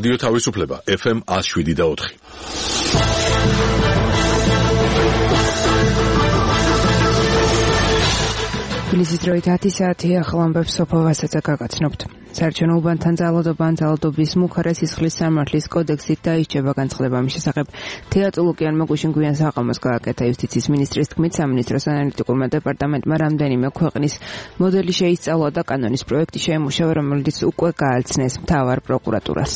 რადიო თავისუფლება FM 107.4. თბილისის დროით 10 საათია, ახალ ამბებს სოფო ვასაძე გაგაცნობთ. საარჩევნო უბანთან ძალადობის მუხარა სისხლის სამართლის კოდექსით დაიჭება განცხადება ამის შესახებ. თეატრო ლუკიანმა გუშინ გვიან საყამოს გააკეთა იუსტიციის მინისტრის თქმით, სამინისტროს ანალიტიკურმა დეპარტამენტმა რამდენიმე ქვეყნის მოდელი შეისწავლა და კანონის პროექტი შეემუშავა, რომელიც უკვე გააცნეს მთავარ პროკურატურას.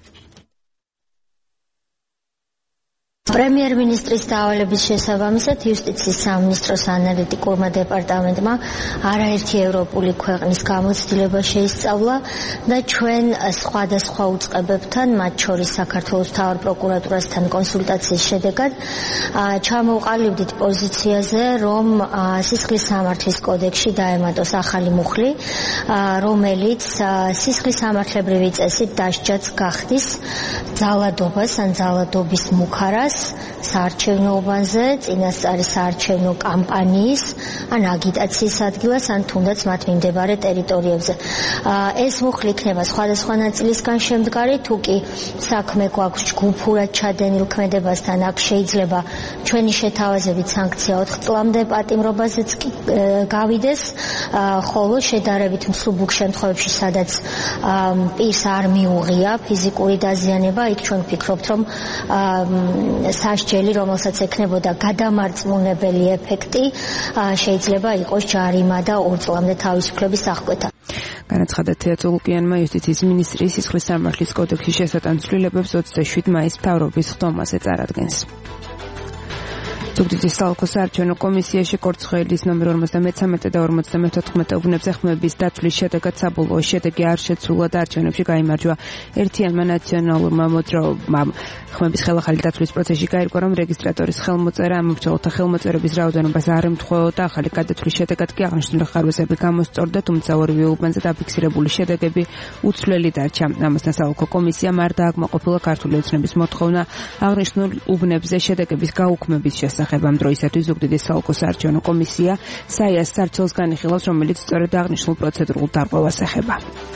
პრემიერ-მინისტრის დავალების შესაბამისად იუსტიციის სამინისტროს ანალიტიკურმა დეპარტამენტმა არაერთი ევროპული ქვეყნის გამოცდილება შეისწავლა და ჩვენ სხვადასხვა უწყებებთან, მათ შორის საქართველოს მთავარ პროკურატურასთან კონსულტაციის შედეგად ჩამოვყალიბდით პოზიციაზე, რომ სისხლის სამართლის კოდექსში დაემატოს ახალი მუხლი, რომელიც სისხლის სამართლებრივი წესით დასჯაც გახდის ძალადობას ან ძალადობის მუხარას საარჩევნო უბანზე, წინასწარი საარჩევნო კამპანიის ან აგიტაციის ადგილას, ან თუნდაც მათ მიმდებარე ტერიტორიებზე. ეს მუხლი იქნება სხვადასხვა ნაწილისგან შემდგარი, თუ კი საქმე გვაქვს ჯგუფურად ჩადენილ ქმედებასთან, აქ შეიძლება ჩვენი შეთავაზებით სანქცია 4 წლამდე პატიმრობაზეც გავიდეს, ხოლო შედარებით მსუბუქ შემთხვევებში, სადაც პირს არ მიუღია ფიზიკური დაზიანება, იქ ჩვენ ვფიქრობთ, რომ სასჯელი, რომელსაც ექნებოდა გადამარწმუნებელი ეფექტი, შეიძლება იყოს ჯარიმა და 2 წლამდე თავისუფლების აღკვეთა. განაცხადა თეატრო ლუკიანმა იუსტიციის მინისტრის სისხლის სამართლის კოდექსის შესატან ცვლილებებს 27 მაისს მთავრობის ხდომაზე წარადგენს. ზუგდიდის საოლქო საარჩევნო კომისიაში კორცხელის ნომერ 53 და 54 უბნებზე ხმების დათვლის შედეგად საბოლოო შედეგი არ შეცვლა და არჩევნებში გაიმარჯვა ერთიანმა ნაციონალურმა მოძრაობამ. ხმების ხელახალი დათვლის პროცესში გაირკვა, რომ რეგისტრატორის ხელმოწერა ამომრჩეველთა ხელმოწერების რაოდენობას არ ემთხვეოდა, ახალი გადათვლის შედეგად კი აღნიშნული ხარვეზები გამოსწორდა, თუმცა ორივე უბანზე დაფიქსირებული შედეგები უცვლელი დარჩა. ამასთან საოლქო კომისიამ არ დააკმაყოფილა ქართული ოცნების მოთხოვნა აღნიშნულ უბნებზე შედეგების გაუქმების შესახებ. ამ დროისათვის ზუგდიდის საოლქო საარჩევნო კომისია საიას სარჩელს განიხილავს, რომელიც სწორედ აღნიშნულ პროცედურულ დარღვევას ეხება.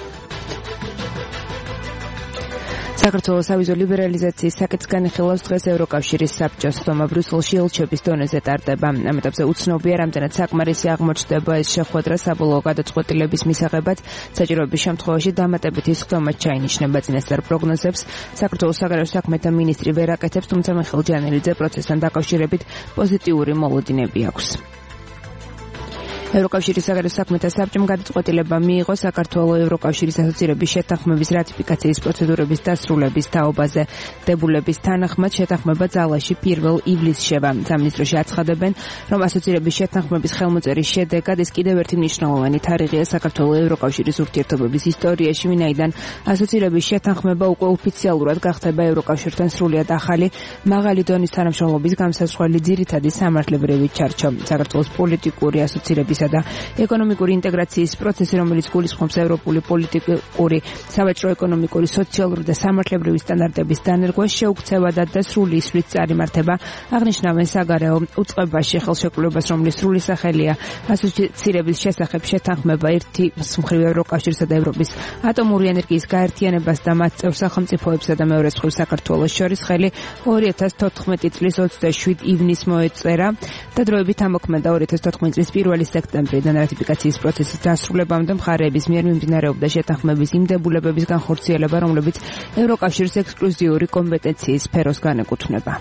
საქართველოს ავიზო ლიბერალიზაციის საკითხს განიხილავს დღეს ევროკავშირის საბჭოს ხდომა ბრიუსელში ელჩების დონეზე ტარდება. ამ ეტაპზე უცნობია, რამდენად საკმარისი აღმოჩნდება ეს შეხვედრა საბოლოო გადაწყვეტილების მისაღებად. საჭიროების შემთხვევაში დამატებითი ხდომა ჩაინიშნება. წინასწარ პროგნოზებს საქართველოს საგარეო საქმეთა მინისტრი ვერ აკეთებს, თუმცა მიხეილ ჯანელიძე პროცესთან დაკავშირებით პოზიტიური მოლოდინები აქვს. ევროკავშირის საგარეო საქმეთა საბჭომ გადაწყვეტილება მიიღო საქართველოს ევროკავშირის ასოცირების შეთანხმების რატიფიკაციის პროცედურების დასრულების თაობაზე. დებულების თანახმად შეთანხმება ძალაში 1 ივლისს შევა. სამინისტროში აცხადებენ, რომ ასოცირების შეთანხმების ხელმოწერის შედეგად ეს კიდევ ერთი მნიშვნელოვანი თარიღია საქართველოს ევროკავშირის ურთიერთობების ისტორიაში, ვინაიდან ასოცირების შეთანხმება უკვე ოფიციალურად გახდება ევროკავშირთან სრულიად ახალი მაღალი დონის თანამშრომლობის გამსაცხელი ძირითადი სამართლებრივი ჩარჩო. საქართველოს პოლიტიკური ასოცირების და ეკონომიკური ინტეგრაციის პროცესი, რომელიც გულისხმობს ევროპული პოლიტიკური, სავაჭრო-ეკონომიკური, სოციალური და სამართლებრივი სტანდარტების დანერგვას, შეუქცევა და სრული ისვლით წარიმართება. აღნიშნავენ საგარეო უწყებაში ხელშეკრულებას, რომლის სრული სახელია ასოცირების შესახებ შეთანხმება ერთი მხრივ ევროკავშირსა და ევროპის ატომური ენერგიის გაერთიანებას და მათ წევრ სახელმწიფოებსა და მეორე მხრივ საქართველოს შორის ხელი 2014 წლის 27 ივნისს მოეწერა და დროებით ამოქმედა 2014 წლის 1 სექტემბრიდან რატიფიკაციის პროცესის დასრულებამდე მხარეების მიერ მიმდინარეობდა შეთანხმების იმ დებულებების განხორციელება, რომლებიც ევროკავშირის ექსკლუზიური კომპეტენციის სფეროს განეკუთვნება.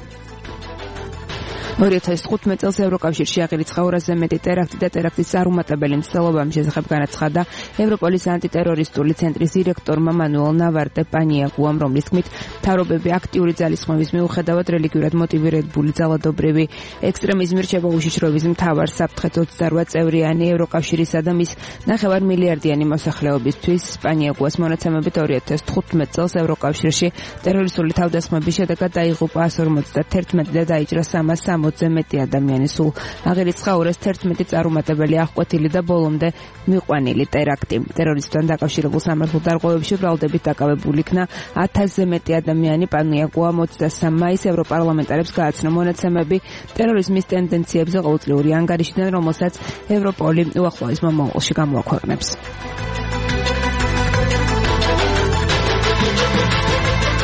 2015 წელს ევროკავშირში აღირიცხა 200-ზე მეტი ტერაქტი და ტერაქტის წარუმატებელი მცდელობა. ამ შესახებ განაცხადა ევროპოლის ანტიტერორისტული ცენტრის დირექტორმა მანუელ ნავარტე პანიაგუამ, რომლის თქმით, მთავრობები აქტიური ძალისხმევის მიუხედავად რელიგიურად მოტივირებული ძალადობრივი ექსტრემიზმი რჩება უშიშროების მთავარ საფრთხეთ 28 წევრიანი ევროკავშირისა და მის 9 მილიარდიანი მოსახლეობისთვის. პანიაგუას მონაცემებით 2015 წელს ევროკავშირში ტერორისტული თავდასხმების შედეგად დაიღუპა 151 და დაიჭრა 360 მეტი ადამიანი. სულ აღირიცხა 211 წარუმატებელი აღკვეთილი და ბოლომდე მიყვანილი ტერაქტი. ტერორიზმთან დაკავშირებულ სამართალ დარღვევებში ბრალდებით დაკავებული იქნა 1000-ზე მეტი ადამიანი. პანიაგუამ 23 მაისს ევროპარლამენტარებს გააცნო მონაცემები ტერორიზმის ტენდენციებზე ყოველწლიური ანგარიშიდან, რომელსაც ევროპოლი უახლოეს მომავალში გამოაქვეყნებს.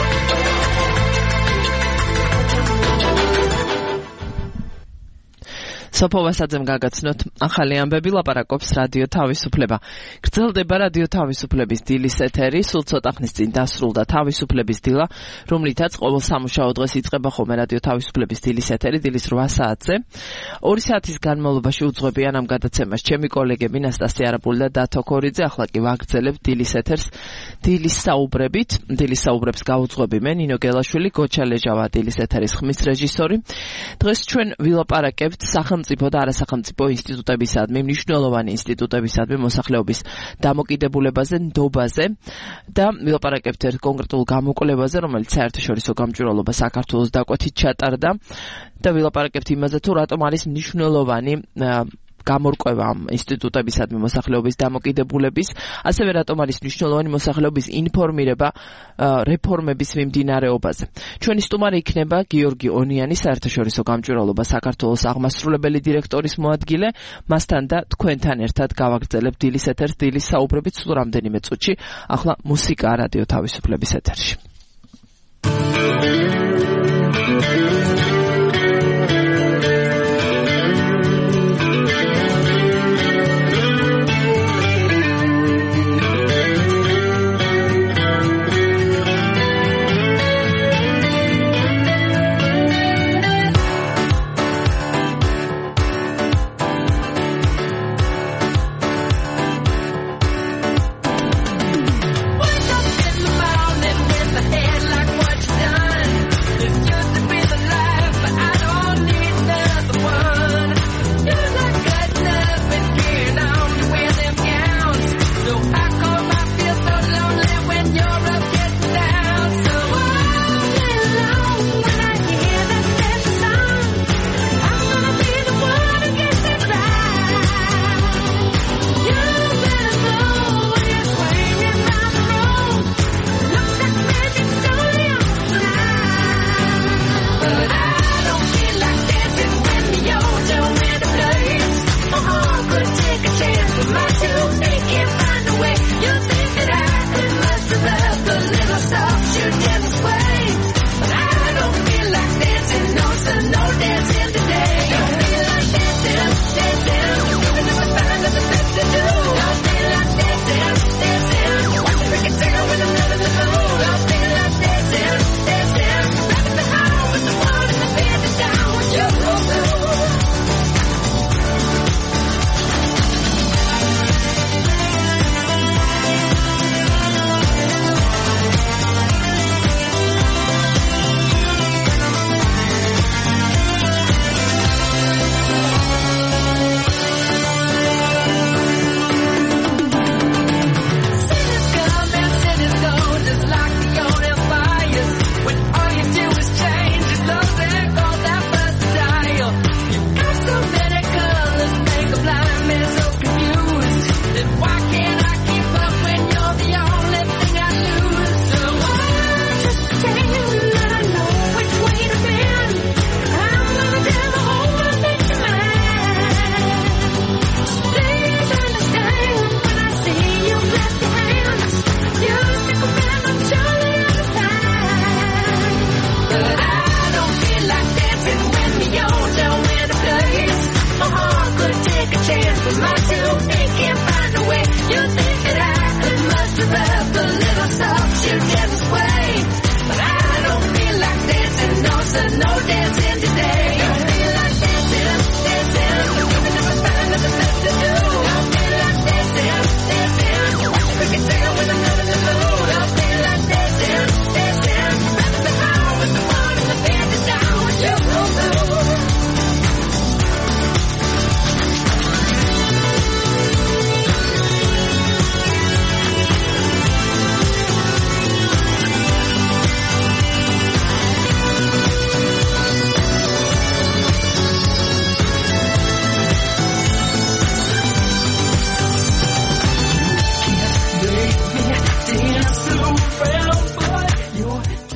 სოფო ვასაძემ გაგაცნოთ ახალი ამბები ლაპარაკობს რადიო თავისუფლება. გრძელდება რადიო თავისუფლების დილის ეთერი, სულ ცოტა ხნის წინ დასრულდა თავისუფლების დილა, რომლითაც ყოველ სამუშაო დღეს იწყება ხოლმე რადიო თავისუფლების დილის ეთერი დილის 8 საათზე. 2 საათის განმავლობაში უძღვებიან ამ გადაცემას ჩემი კოლეგები ნასტასია არაპული და დათო ქორიძე. ახლა კი ვაგრძელებ დილის ეთერს დილის საუბრებით. დილის საუბრებს გაუძღვები მე ნინო გელაშვილი, გოჩა ლეჟავა დილის ეთერის ხმის რეჟისორი. დღეს ჩვენ ვილაპარაკებთ სახელმწიფო და არასახელმწიფო ინსტიტუტებისადმი, მნიშვნელოვანი ინსტიტუტებისადმი მოსახლეობის დამოკიდებულებაზე, ნდობაზე და ვილაპარაკებთ ერთ კონკრეტულ გამოკვლევაზე, რომელიც საერთაშორისო გამჭვირვალობა საქართველოს დაკვეთით ჩატარდა და ვილაპარაკებთ იმაზე, თუ რატომ არის მნიშვნელოვანი გამორკვევა ამ ინსტიტუტებისადმი მოსახლეობის დამოკიდებულების, ასევე რატომ არის მნიშვნელოვანი მოსახლეობის ინფორმირება რეფორმების მიმდინარეობაზე. ჩვენი სტუმარი იქნება გიორგი ონიანი, საერთაშორისო გამჭვირვალობა საქართველოს აღმასრულებელი დირექტორის მოადგილე. მასთან და თქვენთან ერთად გავაგრძელებ დილის ეთერს, დილის საუბრებით სულ რამდენიმე წუთში. ახლა მუსიკა რადიო თავისუფლების ეთერში.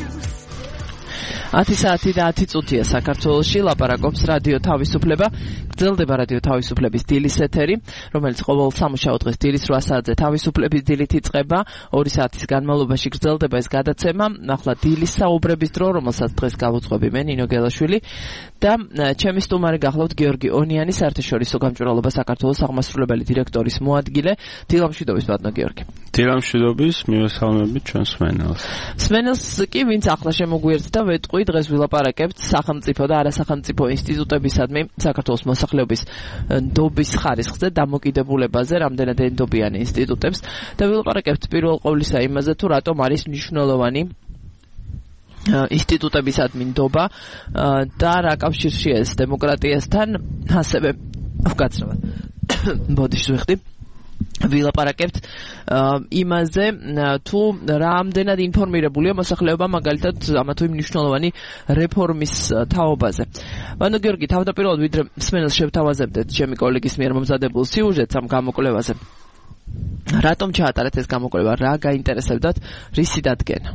საათი და 10 წუთია საქართველოში, ლაპარაკობს რადიო თავისუფლება. გრძელდება რადიო თავისუფლების დილის ეთერი, რომელიც ყოველ სამუშაო დღეს დილის 8 საათზე თავისუფლების დილით იწყება. 2 საათის განმავლობაში გრძელდება ეს გადაცემა. ახლა დილის საუბრების დრო, რომელსაც დღეს გავუძღვები მე, ნინო გელაშვილი და ჩემი სტუმარი გახლავთ გიორგი ონიანი, საერთაშორისო გამჭვირვალობა საქართველოს აღმასრულებელი დირექტორის მოადგილე. დილამშვიდობის ბატონო გიორგი. დილამშვიდობის, მივესალმებით ჩვენს მსმენელს. მსმენელს კი, ვინც ახლა შემოგვიერთდა, ვეტყვი, დღეს ვილაპარაკებთ სახელმწიფო და არასახელმწიფო ინსტიტუტებისადმი საქართველოს მოსახლეობის ნდობის ხარისხზე, დამოკიდებულებაზე, რამდენად ენდობიან ინსტიტუტებს და ვილაპარაკებთ პირველ ყოვლისა იმაზე, თუ რატომ არის მნიშვნელოვანი ინსტიტუტებისადმი ნდობა და რა კავშირშია ეს დემოკრატიასთან, ასევე ვკაცრავად. ბოდიშს ვიხდი. ვილაპარაკებთ იმაზე, თუ რამდენად ინფორმირებულია მოსახლეობა მაგალითად ამა თუ იმ მნიშვნელოვანი რეფორმის თაობაზე. ბატონო გიორგი, თავდაპირველად ვიდრე მსმენელს შევთავაზებდეთ ჩემი კოლეგის მიერ მომზადებულ სიუჟეტს ამ გამოკვლევაზე. რატომ ჩაატარეთ ეს გამოკვლევა? რა გაინტერესებდათ? რისი დადგენა?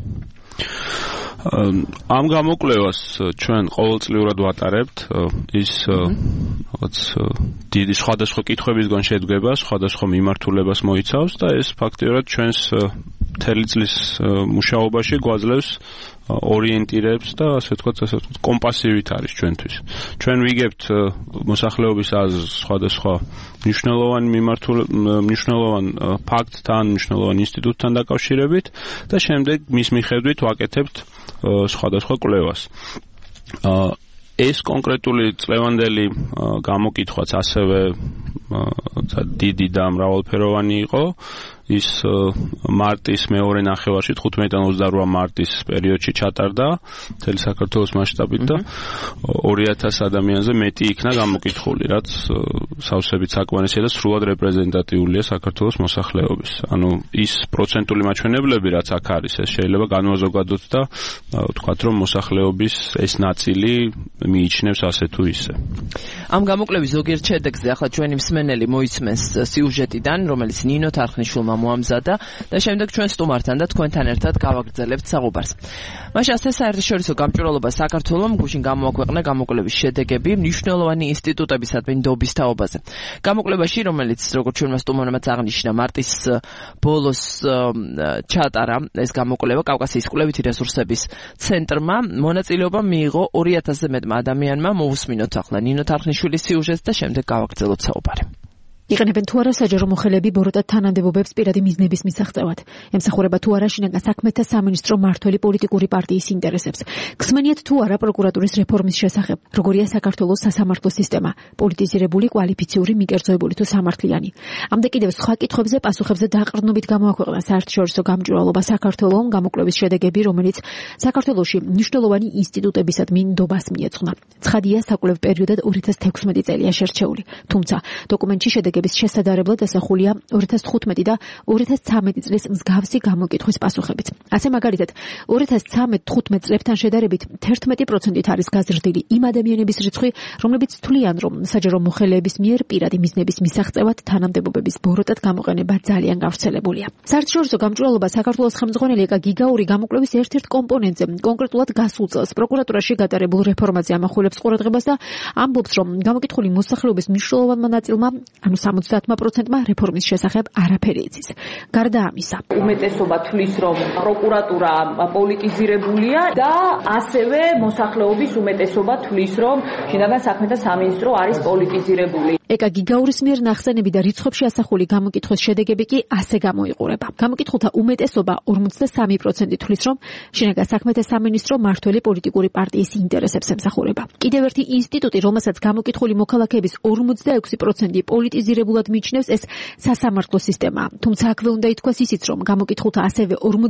ამ გამოკვლევას ჩვენ ყოველწლიურად ვატარებთ. ის რაღაც დიდი სხვადასხვა კითხვებისგან შედგება, სხვადასხვა მიმართულებას მოიცავს და ეს ფაქტიურად ჩვენს მთელი წლის მუშაობაში გვაძლევს ორიენტირებს და ასე ვთქვათ, კომპასივით არის ჩვენთვის. ჩვენ ვიგებთ მოსახლეობის აზრს სხვადასხვა მნიშვნელოვან ფაქტთან, მნიშვნელოვან ინსტიტუტთან დაკავშირებით და შემდეგ მის მიხედვით ვაკეთებთ სხვადასხვა კვლევას. ეს კონკრეტული წლევანდელი გამოკითხვაც ასევე დიდი და მრავალფეროვანი იყო. ის მარტის მეორე ნახევარში 15-დან 28 მარტის პერიოდში ჩატარდა მთელი საქართველოს მასშტაბით და 2000 ადამიანზე მეტი იქნა გამოკითხული, რაც სავსებით საკმარისია და სრულად რეპრეზენტატიულია საქართველოს მოსახლეობის. ანუ ის პროცენტული მაჩვენებლები, რაც აქ არის, ეს შეიძლება განვაზოგადოთ და ვთქვათ, რომ მოსახლეობის ეს ნაწილი მიიჩნევს ასე თუ ისე. ამ გამოკვლევის ზოგიერთ შედეგზე ახლა ჩვენი მსმენელი მოისმენს სიუჟეტიდან, რომელიც ნინო თარხნიშვილმა მოამზადა და შემდეგ ჩვენ სტუმართან და თქვენთან ერთად გავაგრძელებთ საუბარს. მაშინ ასე საერთაშორისო გამჭვირვალობა საქართველომ გუშინ გამოაქვეყნა გამოკვლევის შედეგები მნიშვნელოვანი ინსტიტუტებისადმი ნდობის თაობაზე. გამოკვლევაში, რომელიც როგორც ჩვენმა სტუმარებმაც აღნიშნა, მარტის ბოლოს ჩატარა ეს გამოკვლევა კავკასიის კვლევითი რესურსების ცენტრმა, მონაწილეობა მიიღო 2000-ზე მეტმა ადამიანმა. მოусმინოთ ახლა ნინო თარხნიშვილის სიუჟეტს და შემდეგ გავაგრძელოთ საუბარი. იყენებენ თუ არა საჯარო მოხელეები ბოროტად თანამდებობებს პირადი მიზნების მისაღწევად. ემსახურება თუ არა შინაგან საქმეთა სამინისტრო მმართველი პოლიტიკური პარტიის ინტერესებს. გსმენიათ თუ არა პროკურატურის რეფორმის შესახებ. როგორია საქართველოს სასამართლო სისტემა, პოლიტიზირებული, კვალიფიციური, მიკერძოებული თუ სამართლიანი. ამდე კიდევ სხვა კითხვებზე პასუხებზე დაყრდნობით გამოაქვეყნა საერთაშორისო გამჭვირვალობა საქართველოს გამოკვლევის შედეგები, რომელიც საქართველოში მნიშვნელოვანი ინსტიტუტებისადმი ნდობას მიეძღვნა. ცხადია, საკვლევ პერიოდად 2016 წელია შერჩეული. თუმცა დოკუმენტში შედეგების შესადარებლად ასახულია 2015 და 2013 წლის მსგავსი გამოკითხვის პასუხებიც. ასე მაგალითად, 2013-15 წლებთან შედარებით 11%-ით არის გაზრდილი იმ ადამიანების რიცხვი, რომლებიც თვლიან, რომ საჯარო მოხელეების მიერ პირადი მიზნების მისაღწევად თანამდებობების ბოროტად გამოყენება ძალიან გავრცელებულია. საერთაშორისო გამჭვირვალობა საქართველოს ხელმძღვანელი ეკა გიგაური გამოკვლევის ერთ-ერთ კომპონენტზე, კონკრეტულად გასულ წელს პროკურატურაში გატარებულ რეფორმაზე ამახვილებს ყურადღებას და ამბობს, რომ გამოკითხული მოსახლეობის მნიშვნელოვანმა ნაწილმა, ანუ 70%-მა რეფორმის შესახებ არაფერი იცის. გარდა ამისა, უმეტესობა თვლის, რომ პროკურატურა პოლიტიზირებულია და ასევე მოსახლეობის უმეტესობა თვლის, რომ შინაგან საქმეთა სამინისტრო არის პოლიტიზირებული. ეკა გიგაურის მიერ ნახსენები და რიცხვებში ასახული გამოკითხვის შედეგები კი ასე გამოიყურება. გამოკითხულთა უმეტესობა 53% თვლის, რომ შინაგან საქმეთა სამინისტრო მმართველი პოლიტიკური პარტიის ინტერესებს ემსახურება. კიდევ ერთი ინსტიტუტი, რომელსაც გამოკითხული მოქალაქეების 46% პოლიტიზირებულად მიიჩნევს, ეს სასამართლო სისტემაა. თუმცა აქვე უნდა ითქვას ისიც, რომ გამოკითხულთა ასევე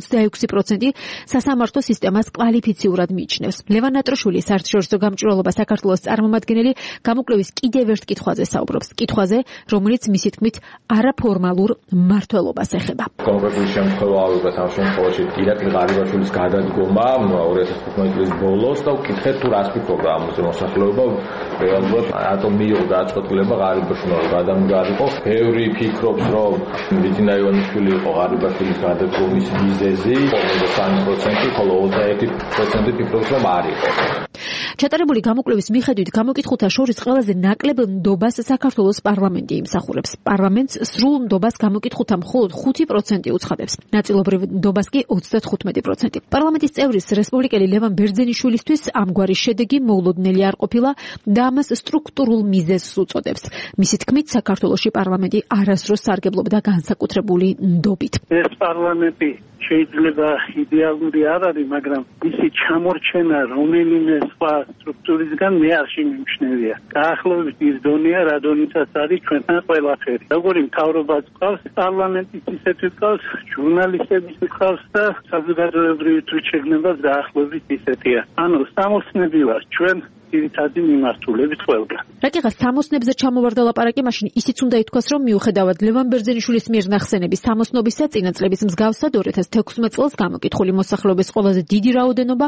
46% სასამართლო სისტემას კვალიფიციურად მიიჩნევს. ლევან ნატროშვილი, საერთაშორისო გამჭვირვალობა საქართველოს წარმომადგენელი, გამოკვლევის კიდევ ერთ კითხვაზე საუბრობს. კითხვაზე, რომელიც მისი თქმით არაფორმალურ მმართველობას ეხება. კონკრეტული შემთხვევა ავიღეთ ამ შემთხვევაში ირაკლი ღარიბაშვილის გადადგომა 2015 წლის ბოლოს და ვკითხეთ თუ რას ფიქრობდა ამაზე მოსახლეობა, რეალურად რატომ მიიღო გადაწყვეტილება ღარიბაშვილმა გადამგარიყო. ბევრი ფიქრობს, რომ ბიძინა ივანიშვილი იყო ღარიბაშვილის გადადგომის მიზეზი, 53%, ხოლო 21% ფიქრობს, რომ არ იყო. ჩატარებული გამოკვლევის მიხედვით გამოკითხულთა შორის ყველაზე ნაკლებ ნდობას საქართველოს პარლამენტი იმსახურებს. პარლამენტს სრულ ნდობას გამოკითხულთა მხოლოდ 5% უცხადებს. ნაწილობრივ ნდობას კი 35%. პარლამენტის წევრის რესპუბლიკელი ლევან ბერძენიშვილისთვის ამგვარი შედეგი მოულოდნელი არ ყოფილა და ამას სტრუქტურულ მიზეზს უწოდებს. მისი თქმით, საქართველოში პარლამენტი არასდროს სარგებლობდა განსაკუთრებული ნდობით. ეს პარლამენტი შეიძლება იდეალური არ არის, მაგრამ მისი ჩამორჩენა რომელიმე სხვა სტრუქტურისგან მე არ შემიმჩნევია. დაახლოებით ის დონეა, რა დონითაც არის ჩვენთან ყველაფერი. როგორი მთავრობაც ყავს, პარლამენტის ისეთი ყავს, ჟურნალისტების ყავს და საზოგადოებრივი თვითშეგნებას დაახლოებით ისეთია. ანუ სამოსნები ვარ ჩვენ ძირითადი მიმართულებით ყველგან. რაკიღაც სამოსნებზე ჩამოვარდა ლაპარაკი, მაშინ ისიც უნდა ითქვას, რომ მიუხედავად ლევან ბერძენიშვილის მიერ ნახსენების სამოსნობისა, წინა წლების მსგავსად 2016 წელს გამოკითხული მოსახლეობის ყველაზე დიდი რაოდენობა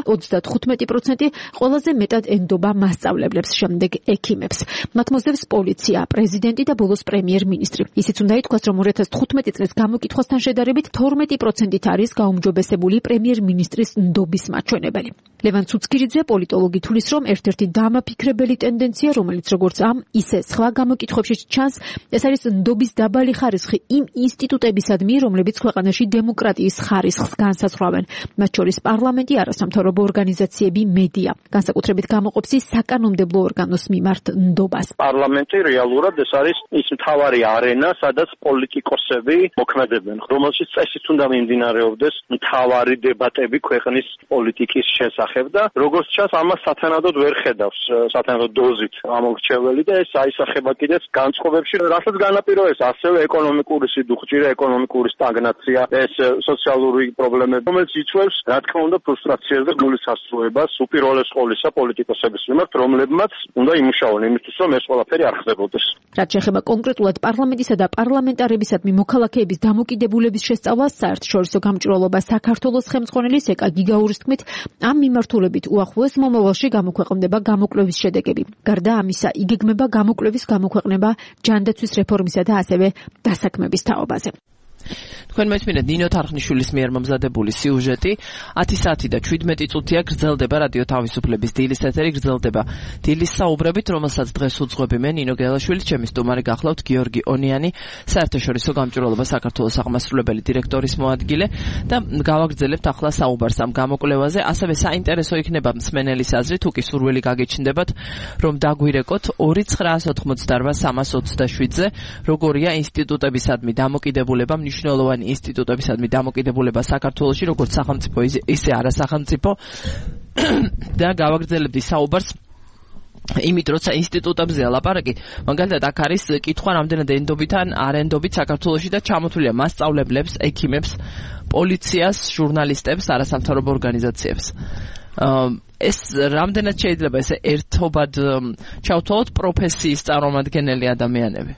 35%, ყველაზე მეტად ენდობა მასწავლებლებს, შემდეგ ექიმებს. მათ მოსდევს პოლიცია, პრეზიდენტი და ბოლოს პრემიერ-მინისტრი. ისიც უნდა ითქვას, რომ 2015 წლის გამოკითხვასთან შედარებით 12%-ით არის გაუმჯობესებული პრემიერ-მინისტრის ნდობის მაჩვენებელი. ლევან ცუცქირიძე, პოლიტოლოგი, თვლის, რომ ერთ-ერთი დამაფიქრებელი ტენდენცია, რომელიც როგორც ამ, ისე სხვა გამოკითხვებში ჩანს, ეს არის ნდობის დაბალი ხარისხი იმ ინსტიტუტებისადმი, რომლებიც ქვეყანაში დემოკრატიის ხარისხს განსაზღვრავენ, მათ შორის პარლამენტი, არასამთავრობო ორგანიზაციები, მედია. განსაკუთრებით გამოყოფს საკანონმდებლო ორგანოს მიმართ ნდობას. პარლამენტი რეალურად ეს არის ის მთავარი არენა, სადაც პოლიტიკოსები მოქმედებენ, რომელშიც წესით უნდა მიმდინარეობდეს მთავარი დებატები ქვეყნის პოლიტიკის შესახებ და როგორც ჩანს, ამას სათანადოდ ვერ ხედავს სათანადო დოზით ამორჩეველი და ეს აისახება კიდეც განწყობებში, რასაც განაპირობებს ასევე ეკონომიკური სიდუხჭირე, ეკონომიკური სტაგნაცია, ეს სოციალური პრობლემები, რომელიც იწვევს, რა თქმა უნდა, ფრუსტრაციას და გულის ასრულებას უპირველეს ყოვლისა პოლიტიკოსების მიმართ, რომლებმაც უნდა იმუშაონ იმისთვის, რომ ეს ყველაფერი არ ხდებოდეს. რაც შეეხება კონკრეტულად პარლამენტისა და პარლამენტარებისადმი მოქალაქეების დამოკიდებულების შესწავლას, საერთაშორისო გამჭვირვალობა საქართველოს ხელმძღვანელის ეკა გიგაურის თქმით, ამ მიმართულებით უახლოეს მომავალში გამოქვეყნდება გამოკვლევის შედეგები. გარდა ამისა, იგეგმება გამოკვლევის გამოქვეყნება ჯანდაცვის რეფორმისა და ასევე დასაქმების თაობაზე. თქვენ მესმინეთ ნინო თარხნიშვილის მიერ მომზადებული სიუჟეტი 10 საათი და 17 წუთია გრძელდება რადიო თავისუფლების დილის ეთერი, გრძელდება დილის საუბრებით, რომელსაც დღეს უძღვები მე ნინო გელაშვილი, ჩემი სტუმარი გახლავთ გიორგი ონიანი, საერთაშორისო გამჭვირვალობა საქართველოს აღმასრულებელი დირექტორის მოადგილე და გავაგრძელებთ ახლა საუბარს ამ გამოკვლევაზე. ასევე საინტერესო იქნება მსმენელის აზრი, თუ კი სურვილი გაგეჩნდებათ, რომ დაგვირეკოთ 2988327-ზე, როგორია ინსტიტუტებისადმი დამოკიდებულება, მნიშვნელოვანი ინსტიტუტებისადმი დამოკიდებულება საქართველოში, როგორც სახელმწიფო, ისე არასახელმწიფო და გავაგრძელებდი საუბარს იმით, როცა ინსტიტუტებზეა ლაპარაკი, მაგალითად აქ არის კითხვა რამდენად ენდობით ან არ ენდობით საქართველოში და ჩამოთვლილია მასწავლებლებს, ექიმებს, პოლიციას, ჟურნალისტებს, არასამთავრობო ორგანიზაციებს. ეს რამდენად შეიძლება ესე ერთობად ჩავთვალოთ პროფესიის წარმომადგენელი ადამიანები?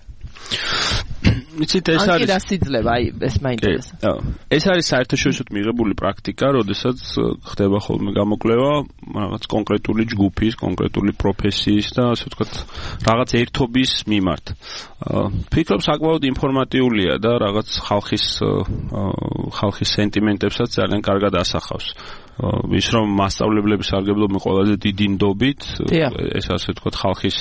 იცით, ეს არის რასიძლება, ეს მაინტერესებს. ეს არის საერთაშორისოდ მიღებული პრაქტიკა, როდესაც ხდება ხოლმე გამოკვლევა რაღაც კონკრეტული ჯგუფის, კონკრეტული პროფესიის და ასე ვთქვათ, რაღაც ერთობის მიმართ. ფიქრობ, საკმაოდ ინფორმატიულია და რაღაც ხალხის სენტიმენტებსაც ძალიან კარგად ასახავს. ის რომ მასწავლებლების სარგებლობენ ყველაზე დიდი ნდობით, ეს ასე ვთქვათ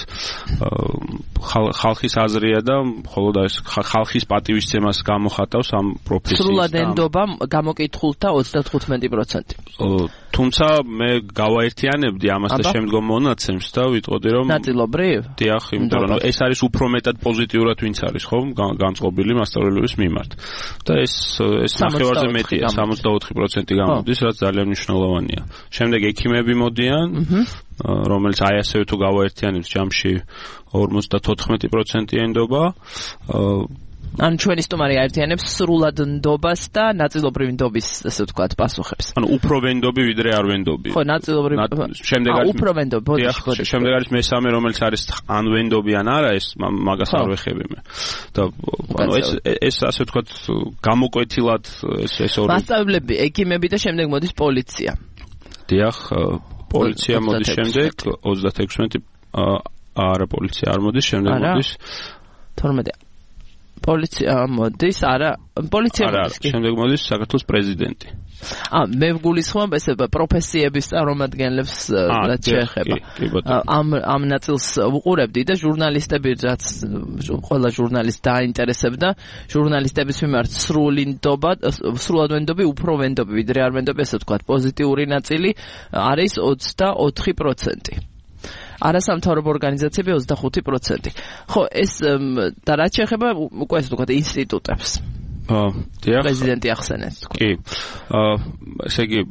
ხალხის აზრია და მხოლოდ ეს ხალხის პატივისცემას გამოხატავს ამ პროფესიის. სრულად ენდობა გამოკითხულთა 35%. თუმცა მე გავაერთიანებდი ამას და შემდგომ მონაცემს და ვიტყოდი რომ ნაწილობრივ? დიახ, იმიტომ რომ ეს არის უფრო მეტად პოზიტიურად ვინც არის ხო განწყობილი მასწავლებლების მიმართ. და ეს ნახევარზე მეტია, 64% გამოდის, რაც ძალიან მნიშვნელოვანია. შემდეგ ექიმები მოდიან, რომელიც აი ასევე თუ გავაერთიანებს ჯამში 54% ენდობა. ან ჩვენი სტუმარი აერთიანებს სრულად ნდობას და ნაწილობრივ ნდობის, ასე ვთქვათ, პასუხებს. ანუ უფრო ვენდობი ვიდრე არ ვენდობი. ხო, ნაწილობრივ. შემდეგ არის უფრო ვენდობი, ბოდიში. შემდეგ არის მესამე, რომელიც არის ან ვენდობი ან არა, ეს მაგას არ ვეხები მე. და ანუ ეს ასე ვთქვათ, გამოკვეთილად ეს ორი. მასწავლებლები, ექიმები და შემდეგ მოდის პოლიცია. დიახ, პოლიცია მოდის შემდეგ 36 არა პოლიცია არ მოდის, შემდეგ მოდის 12 პოლიცია მოდის, არა, პოლიცია მოდის. შემდეგ მოდის საქართველოს პრეზიდენტი. მე ვგულისხმობ ესე პროფესიების წარმომადგენლებს რაც შეეხება. ამ ნაწილს ვუყურებდი და ჟურნალისტები რაც ყველა ჟურნალისტს დაინტერესებდა, ჟურნალისტების მიმართ სრულად ვენდობი, უფრო ვენდობი, ვიდრე არ ვენდობი, ესე ვთქვათ, პოზიტიური ნაწილი არის 24%. არასამთავრობო ორგანიზაციები 25%. ხო, ეს და რაც შეეხება უკვე ესე ვთქვათ ინსტიტუტებს. პრეზიდენტი ახსენეთ თქვა. კი. ესე იგი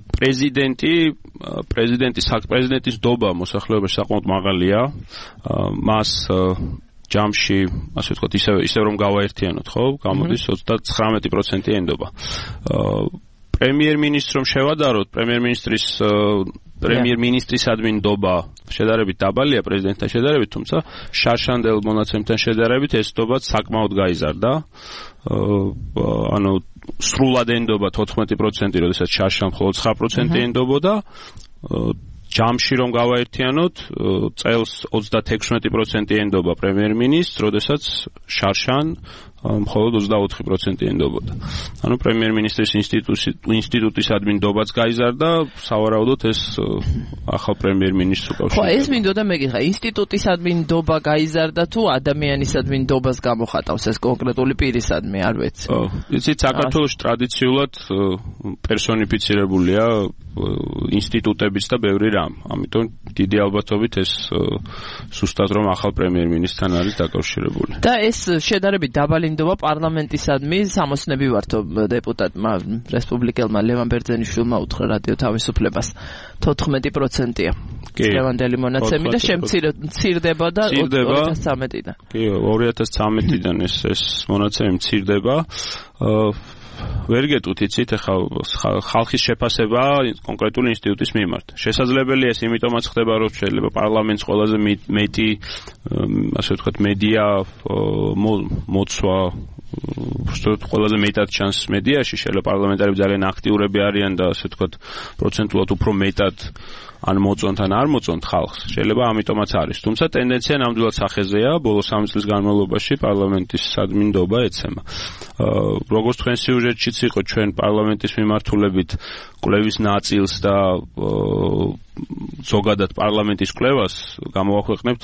პრეზიდენტის დობა მოსახლეობაში საკმაოდ მაღალია. მას ჯამში, ასე ვთქვათ, ისევ რომ გავაერთიანოთ, ხო? გამოდის 39% ენდობა. პრემიერ-მინისტრს რომ შევადაროთ, პრემიერ-მინისტრისადმი ნდობა შედარებით დაბალია პრეზიდენტთან შედარებით, თუმცა შარშანდელ მონაცემთან შედარებით ეს ნდობა საკმაოდ გაიზარდა. ანუ სრულად ენდობა 14%, როდესაც შარშან მხოლოდ 9% ენდობოდა. ჯამში რომ გავაერთიანოთ, წელს 36% ენდობა პრემიერ-მინისტრს, როდესაც შარშან მხოლოდ 24% ენდობოდა. ანუ პრემიერ-მინისტრის ინსტიტუტის ადმინდობაც გაიზარდა, სავარაუდოდ ეს ახალ პრემიერ-მინისტრს უკავშირდება. ხო, ეს მინდოდა მეკითხა, ინსტიტუტის ადმინდობა გაიზარდა თუ ადამიანის ადმინდობას გამოხატავს ეს კონკრეტული პირისადმი, არ ვიცი. იცით, საქართველოში ტრადიციულად პერსონიფიცირებულია ინსტიტუტებიც და ბევრი რამ. ამიტომ დიდი ალბათობით ეს სუსტად რომ ახალ პრემიერ-მინისტრთან არის დაკავშირებული. და ეს შედარებით დაბალი ნდობა პარლამენტისადმი სამოცნები ვართო დეპუტატმა რესპუბლიკელმა ლევან ბერძენიშვილმა უთხრა რადიო თავისუფლებას 14%-ია. ლევანდელი მონაცემი და შემცირდება და 2013-დან. კი, 2013-დან ეს მონაცემი მცირდება. ვერ გეტყვით, იცით, ახლა ხალხის შეფასება კონკრეტული ინსტიტუტის მიმართ. შესაძლებელია ეს იმიტომაც ხდება, რომ შეიძლება პარლამენტს ყველაზე მეტი, ასე ვთქვათ, მედია მოცვა, ყველაზე მეტად ჩანს მედიაში, შეიძლება პარლამენტარები ძალიან აქტიურები არიან და ასე ვთქვათ, პროცენტულად უფრო მეტად ან მოწონთ ან არ მოწონთ ხალხს. შეიძლება ამიტომაც არის. თუმცა ტენდენცია ნამდვილად სახეზეა, ბოლო 3 წლის განმავლობაში პარლამენტის ადმინდობა ეცემა. როგორც თქვენ სიუჟეტშიც იყო, ჩვენ პარლამენტის მიმართულებით კვლევის ნაწილს და ზოგადად პარლამენტის კვლევას გამოვაქვეყნებთ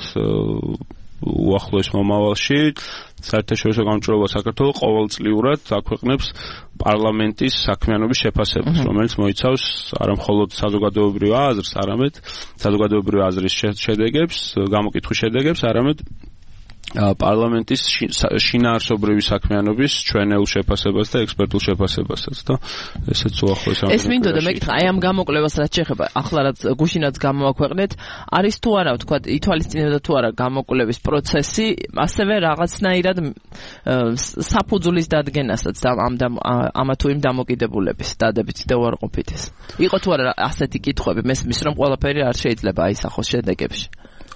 უახლოეს მომავალში. საერთაშორისო გამჭვირვალობა საქართველოს ყოველწლიურად აქვეყნებს პარლამენტის საქმიანობის შეფასებას, რომელიც მოიცავს არა მხოლოდ საზოგადოებრივ აზრს, არამედ საზოგადოებრივ აზრის შედეგებს, გამოკითხვის შედეგებს, არამედ პარლამენტის შინაარსობრივი საქმიანობის ჩვენეულ შეფასებას და ექსპერტულ შეფასებასაც და ესეც უახლოეს ამ. ეს მინდოდა მეკითხა, აი ამ გამოკვლევას რაც შეეხება, ახლა რაც გუშინაც გამოვაქვეყნეთ, არის თუ არა, ვთქვათ, ითვალისწინებდა თუ არა გამოკვლევის პროცესი, ასევე რაღაცნაირად საფუძვლის დადგენასაც ამა თუ იმ დამოკიდებულების დადებითი და უარყოფითის. იყო თუ არა ასეთი კითხვები, მესმის რომ ყველაფერი არ შეიძლება აისახოს შედეგებში.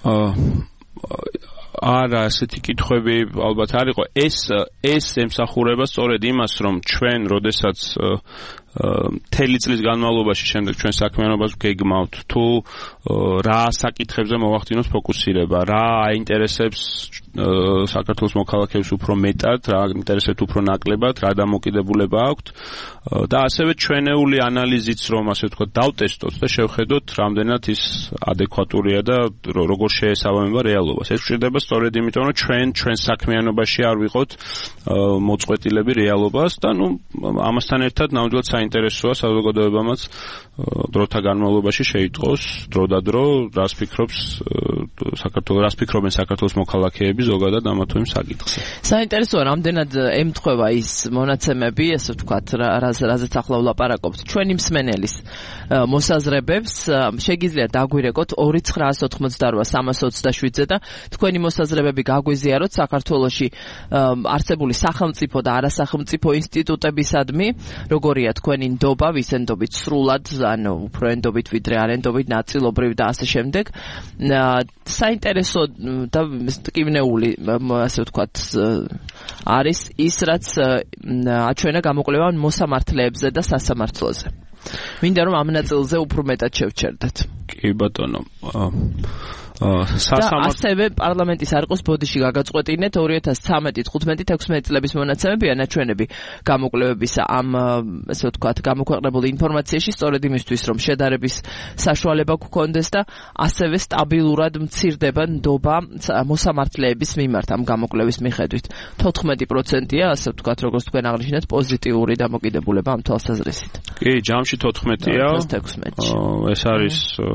არა, ასეთი კითხვები ალბათ არ იყო. ეს ემსახურება სწორედ იმას, რომ ჩვენ, როდესაც მთელი წლის განმავლობაში შემდეგ ჩვენ საქმიანობას გეგმავთ, თუ რა საკითხებზე მოვახდინოთ ფოკუსირება, რა აინტერესებს საქართველოს მოქალაქეებს უფრო მეტად, რა აინტერესებს უფრო ნაკლებად, რა დამოკიდებულება აქვთ და ასევე ჩვენეული ანალიზიც რომ ასე ვთქვათ დავტესტოთ და შევხედოთ რამდენად ის ადეკვატურია და როგორ შეესაბამება რეალობას. ეს გვჭირდება სწორედ იმიტომ რომ ჩვენ საქმიანობაში არ ვიყოთ მოწყვეტილები რეალობას და ამასთან ერთად ნამდვილად საინტერესოა საზოგადოებამაც დროთა განმავლობაში შეიტყოს დროდადრო რას ფიქრობენ საქართველოს მოქალაქეები ზოგადად ამა თუ იმ საკითხზე. საინტერესოა რამდენად ემთხვევა ის მონაცემები, ესე ვთქვათ, რაზეც ახლა ვლაპარაკობთ, ჩვენი მსმენელის მოსაზრებებს, შეგიძლიათ დაგვირეკოთ 2988-327-ზე და თქვენი მოსაზრებები გაგვიზიაროთ საქართველოში არსებული სახელმწიფო და არასახელმწიფო ინსტიტუტებისადმი, როგორია თქვენი ნდობა, ვის ენდობით სრულად, ანუ უფრო ენდობით ვიდრე არ ენდობით, ნაწილობრივ და ასე შემდეგ. საინტერესო და მტკივნეული, ასე ვთქვათ, არის ის, რაც აჩვენა გამოკვლევა მოსამართლეებზე და სასამართლოზე. მინდა რომ ამ ნაწილზე უფრო მეტად შევჩერდეთ. კი ბატონო. ასევე პარლამენტის არყოს ბოდიში გაგაწყვეტინეთ 2013-15-16 წლების მონაცემები ანაჩვენები გამოკვლევების ამ ესე ვთქვათ გამოქვეყნებულ ინფორმაციაში სწორედ იმისთვის რომ შედარების საშუალება გქონდეს და ასევე სტაბილურად მცირდება ნდობა მოსამართლეების მიმართ ამ გამოკვლევის მიხედვით 14%-ია ასე ვთქვათ როგორც თქვენ აღნიშნეთ პოზიტიური დამოკიდებულება ამ თვალსაზრისით. კი, ჯამში 14-ია. ეს არის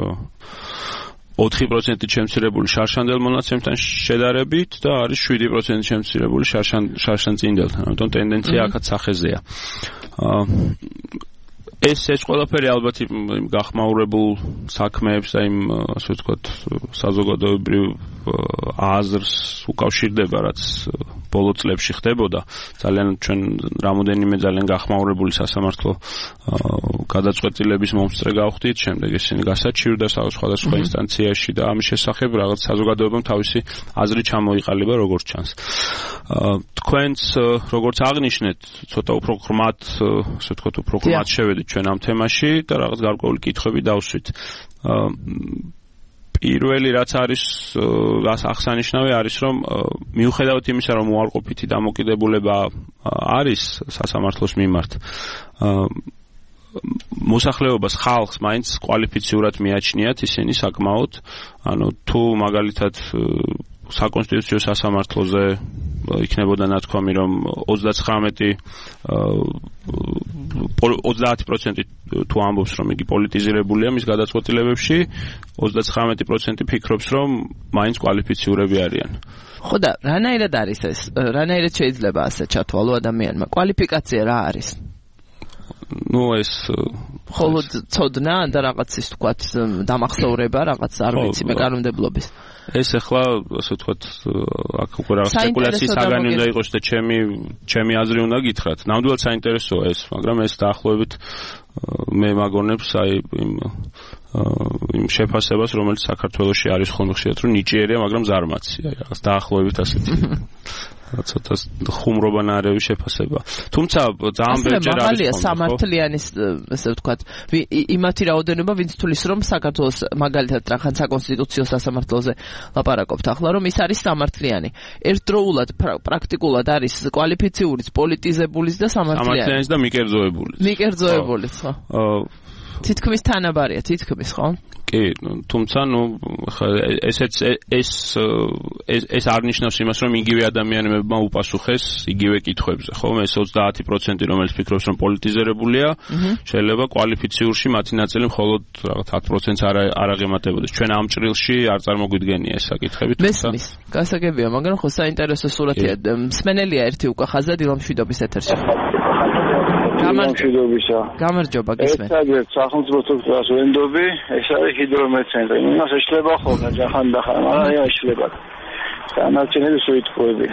4% შემცირებული შარშანდელ მონაცემთან შედარებით და არის 7% შემცირებული შარშანწინდელთან. ამიტომ ტენდენცია აქაც სახეზეა. ეს ყველაფერი ალბათ იმ გახმაურებულ საქმეებს და იმ ასე ვთქვათ საზოგადოებრივ აზრს უკავშირდება, რაც ბოლო წლებში ხდებოდა. ძალიან ჩვენ რამოდენიმე ძალიან გახმაურებული სასამართლო გადაწყვეტილების მომსწრე გავხდით, შემდეგ ისინი გასაჩივრდა სხვადასხვა ინსტანციაში და ამის შესახებ რაღაც საზოგადოებამ თავისი აზრი ჩამოიყალიბა როგორც ჩანს. თქვენც როგორც აღნიშნეთ, ცოტა უფრო ღრმად, ასე ვთქვათ, უფრო ღრმად შევედით ჩვენ ამ თემაში და რაღაც გარკვეული კითხვები დავსვით. პირველი რაც არის აღსანიშნავი არის რომ მიუხედავად იმისა რომ უარყოფითი დამოკიდებულება არის სასამართლოს მიმართ მოსახლეობას ხალხს მაინც კვალიფიციურად მიაჩნიათ ისინი საკმაოდ ანუ თუ მაგალითად საკონსტიტუციო სასამართლოზე იქნებოდა ნათქვამი რომ 30% თუ ამბობს რომ იგი პოლიტიზირებულია მის გადაწყვეტილებებში 39% ფიქრობს რომ მაინც კვალიფიციურები არიან. ხო და რანაირად არის ეს? რანაირად შეიძლება ასე ჩათვალო ადამიანმა? კვალიფიკაცია რა არის? ეს მხოლოდ ცოდნა და რაღაც ის თქვათ დამახსოვრება რაღაც არ ვიცი მე კანონმდებლობის. ეს ახლა ასე ვთქვათ აქ უკვე რაღაც სპეკულაციის საგანი უნდა იყოს და ჩემი აზრი უნდა გითხრათ. ნამდვილად საინტერესოა ეს, მაგრამ ეს დაახლოებით მე მაგონებს იმ შეფასებას, რომელიც საქართველოში არის ხოლმე ხშირად, რომ ნიჭიერია, მაგრამ ზარმაცი, რაღაც დაახლოებით ასეთი. ცოტა ხუმრობანარევი შეფასება. თუმცა ძალიან ბევრჯერ არის მაღალია სამართლიანის ესე ვთქვათ იმათი რაოდენობა ვინც თulis რომ საქართველოს მაგალითად რახან საკონსტიტუციო სასამართლოზე ლაპარაკობთ ახლა რომ ის არის სამართლიანი. ერთდროულად პრაქტიკულად არის კვალიფიციურიც, პოლიტიზებულიც და სამართლიანიც და მიკერძოებულიც. მიკერძოებულიც, ხო. თითქმის თანაბარია, თითქმის, ხო? კი, თუმცა ეს არ ნიშნავს იმას, რომ იგივე ადამიანებმა უპასუხეს იგივე კითხვებზე, ხო? ეს 30% რომელიც ფიქრობს, რომ პოლიტიზირებულია, შეიძლება კვალიფიციურში მათი ნაწილი მხოლოდ რაღაც 10%-ს არ აღემატებოდეს. ჩვენ ამ ჭრილში არ წარმოგვიდგენია ეს საკითხები, თუმცა გასაგებია, მაგრამ ხო საინტერესო სურათია. მსმენელია ერთი უკვე ხაზად ილამშვიდობის ეთერში. გამარჯობა გისმენთ. ერთადერთ სახელმწიფო სტრუქტურას ვენდობი, ეს არის ჰიდრომეცენტრი. იმას შეიძლება ხოლმე ჯახანდახან, მაგრამ შეიძლება. განაჩენები სუიტფოები.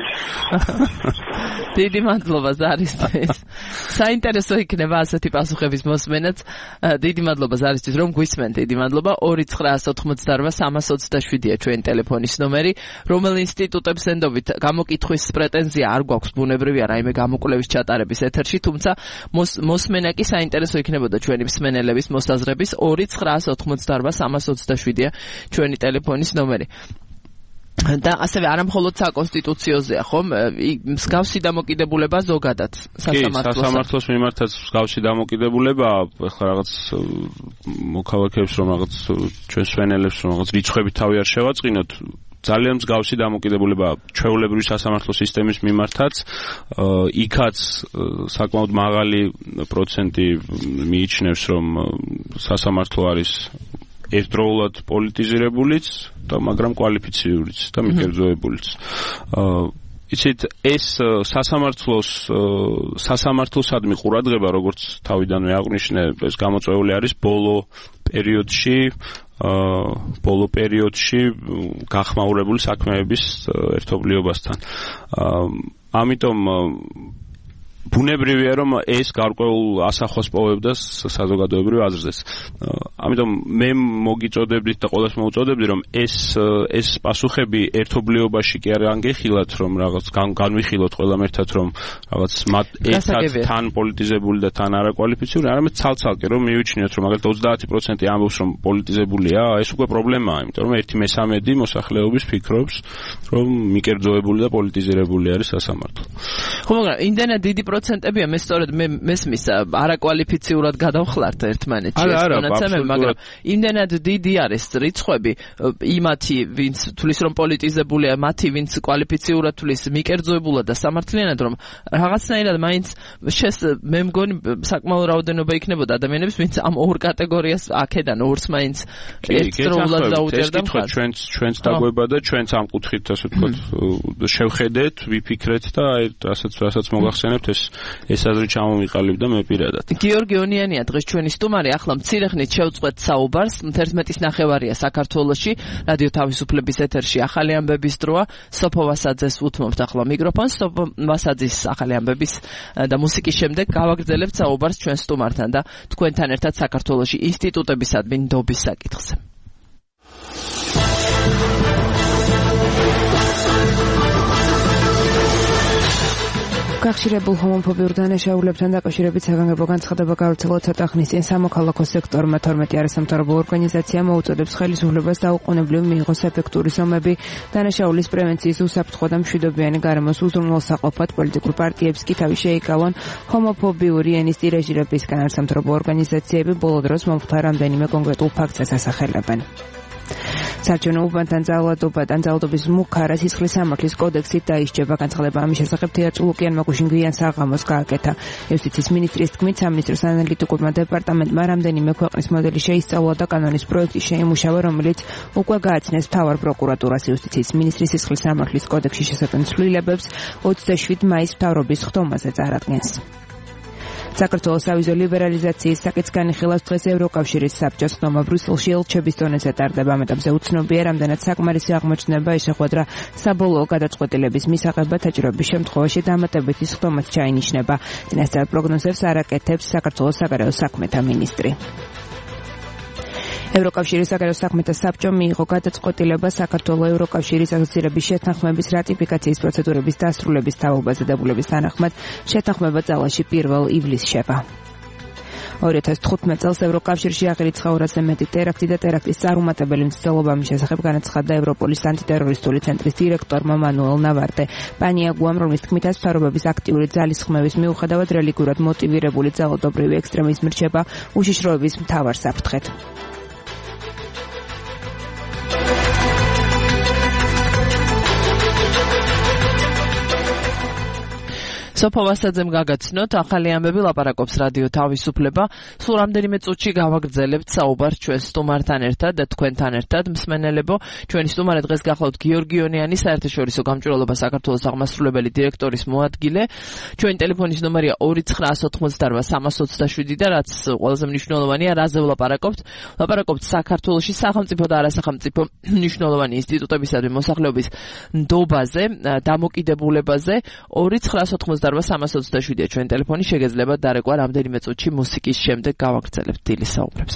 დიდი მადლობა ზარისთვის. საინტერესო იქნება ასეთი პასუხების მოსმენაც. დიდი მადლობა ზარისთვის რომ გვისმენთ. დიდი მადლობა 2988327-ია ჩვენი ტელეფონის ნომერი. რომელ ინსტიტუტებს ენდობით გამოკითხვის პრეტენზია არ გვაქვს ბუნებრივია რაიმე გამოკვლევის ჩატარების ეთერში, თუმცა მოსმენა კი საინტერესო იქნებოდა ჩვენი მსმენელების მოსაზრების 2988327-ია ჩვენი ტელეფონის ნომერი. და ასევე არა მხოლოდ საკონსტიტუციოზეა, ხომ? მსგავსი დამოკიდებულება ზოგადად სასამართლოს. კი, სასამართლოს მიმართაც მსგავსი დამოკიდებულება, ახლა რაღაც მოქალაქეებს რომ რაღაც ჩვენ სვენელებს რომ რაღაც რიცხვებით თავი არ შევაწყინოთ, ძალიან მსგავსი დამოკიდებულება ჩვეულებრივი სასამართლო სისტემის მიმართაც, იქაც საკმაოდ მაღალი პროცენტი მიიჩნევს რომ სასამართლო არის ერთდროულად პოლიტიზირებულიც და მაგრამ კვალიფიციურიც და მიკერძოებულიც. იცით ეს სასამართლოსადმი ყურადღება როგორც თავიდანვე აღვნიშნე ეს გამოწვეული არის ბოლო პერიოდში გახმაურებული საქმეების ერთობლიობასთან. ამიტომ ბუნებრივია რომ ეს გარკვეულ ასახოს პოვებდა საზოგადოებრივ აზრზეც. ამიტომ მე მოგიწოდებდით და ყოველს მოვუწოდებდი რომ ეს პასუხები ერთობლიობაში კი არ ანგეხილათ რომ რაღაც განვიხილოთ ყველამ ერთად რომ რაღაც მათ ერთად თან პოლიტიზებული და თან არაკვალიფიციური, არამედ ცალ-ცალკე რომ მივიჩნიოთ რომ მაგალითად 30% ამბობს რომ პოლიტიზებულია, ეს უკვე პრობლემაა, იმიტომ რომ 1/13 მოსახლეობის ფიქრობს რომ მიკერძოებული და პოლიტიზირებული არის სასამართლო. ხო, მაგრამ იმდენად დიდი პროცენტებია, მე სწორედ მესმის არაკვალიფიციურად გადავხლართ ერთმანეთში ეს მონაცემები, მაგრამ იმდენად დიდი არის რიცხვები იმათი, ვინც თulis რომ პოლიტიზებულია, მათი ვინც კვალიფიციურად თulis მიკერძოებულად და სამართლიანად რომ რაღაცნაირად მაინც მე მგონი საკმაო რაოდენობა იქნებოდა ადამიანებს, ვინც ამ ორ კატეგორიას აქედან ორს მაინც ერთდროულად დაუჭერდა მხარს. ჩვენც დაგვება და ჩვენც ამ კუთხით ასე ვთქვათ შევხედეთ, ვიფიქრეთ და რასაც მოგახსენებთ ეს აზრი ჩამომიყალიბდა მე პირადად. გიორგი ონიანია დღეს ჩვენი სტუმარი, ახლა მცირე ხნით შევწყვეთ საუბარს. 11:09 საქართველოში რადიო თავისუფლების ეთერში ახალი ამბების დროა. სოფო ვასაძეს უთმობთ ახლა მიკროფონს. სოფო ვასაძის ახალი ამბების და მუსიკის შემდეგ გავაგრძელებთ საუბარს ჩვენ სტუმართან და თქვენთან ერთად საქართველოში ინსტიტუტებისადმი ნდობის საკითხზე. გახშირებულ ჰომოფობიურ დანაშაულებთან დაკავშირებით საგანგებო განცხადება გავრცელა ცოტა ხნის წინ სამოქალაქო სექტორმა 12 არასამთავრობო ორგანიზაცია მოუწოდებს ხელისუფლებას დაუყოვნებლივ მიიღოს ეფექტური ზომები დანაშაულის პრევენციის უსაფრთხო და მშვიდობიანი გარემოს უზრუნველსაყოფად. პოლიტიკურ პარტიებს კი თავი შეიკავონ ჰომოფობიური ენის ტირაჟირებისგან. არასამთავრობო ორგანიზაციები ბოლო დროს მომხდარ რამდენიმე კონკრეტულ ფაქტს ასახელებენ. საჩვენო უბანთან ძალადობიდან ძალადობის მუქარა სისხლის სამართლის კოდექსით დაისჯება. განცხადება ამის შესახებ თეატრ ლუკიანმა გუშინგვიან საღამოს გააკეთა. იუსტიციის მინისტრის თქმით, სამინისტროს ანალიტიკურმა დეპარტამენტმა რამდენიმე ქვეყნის მოდელი შეისწავლა და კანონის პროექტი შეიმუშავა, რომელიც უკვე გააცნეს მთავარ პროკურატურას. იუსტიციის მინისტრის სისხლის სამართლის კოდექსში შესატან ცვლილებებს 27 მაისს მთავრობის ხდომაზე წარადგენს. საქართველოს ავიზო ლიბერალიზაციის საკითხს განიხილავს დღეს ევროკავშირის საბჭოს ხდომა ბრიუსელში ელჩების დონეზე ტარდება. ამიტომზე უცნობია, რამდენად საკმარისი აღმოჩნდება შეხვედრა საბოლოო გადაწყვეტილების მისაღებად. საჭიროების შემთხვევაში დამატებითი ხდომაც ჩაინიშნება. წინასწარ პროგნოზებს არაკეთებს საქართველოს საგარეო საქმეთა მინისტრი. ევროკავშირის საგარეო საქმეთა საბჭომ მიიღო გადაწყვეტილება საქართველოს ევროკავშირის ასოცირების შეთანხმების რატიფიკაციის პროცედურების დასრულების თაობაზე დებულების თანახმად შეთანხმება ძალაში 1 ივლისს შევა. 2015 წელს ევროკავშირში აღიარეთ 200-ზე მეტი ტერაქტი და ტერაქტის წარუმატებელი მცდელობების შესახებ განაცხადა ევროპოლის ანტიტერორისტული ცენტრის დირექტორმა მანუელ ნავარტე. პანიაგუამ, რომლის თქმითაც მთავრობების აქტიური ძალისხმევის მიუხედავად რელიგიურად მოტივირებული ძალადობრივი ექსტრემიზმი რჩება უშიშროების მთავარ საფრთხედ. სოფო ვასაძემ გაგაცნოთ ახალი ამბები, ლაპარაკობს რადიო თავისუფლება. სულ რამდენიმე წუთში გავაგრძელებთ საუბარს ჩვენ სტუმართან ერთად და თქვენთან ერთად. მსმენელებო, ჩვენი სტუმარი დღეს გახლავთ გიორგი ონიანი, საერთაშორისო გამჭვირვალობა საქართველოს აღმასრულებელი დირექტორის მოადგილე. ჩვენი ტელეფონის ნომერია 2988327 და რაც ყველაზე მნიშვნელოვანია, რაზე ვლაპარაკობთ? ვლაპარაკობთ საქართველოში სახელმწიფო და არასახელმწიფო მნიშვნელოვანი ინსტიტუტებისადმი მოსახლეობის ნდობაზე, დამოკიდებულებაზე. 2988327 ჩვენ ტელეფონი, შეგეძლება დარეკვა რამდენიმე წუთში მუსიკის შემდეგ გავაგრძელებთ დილის საუბრებს.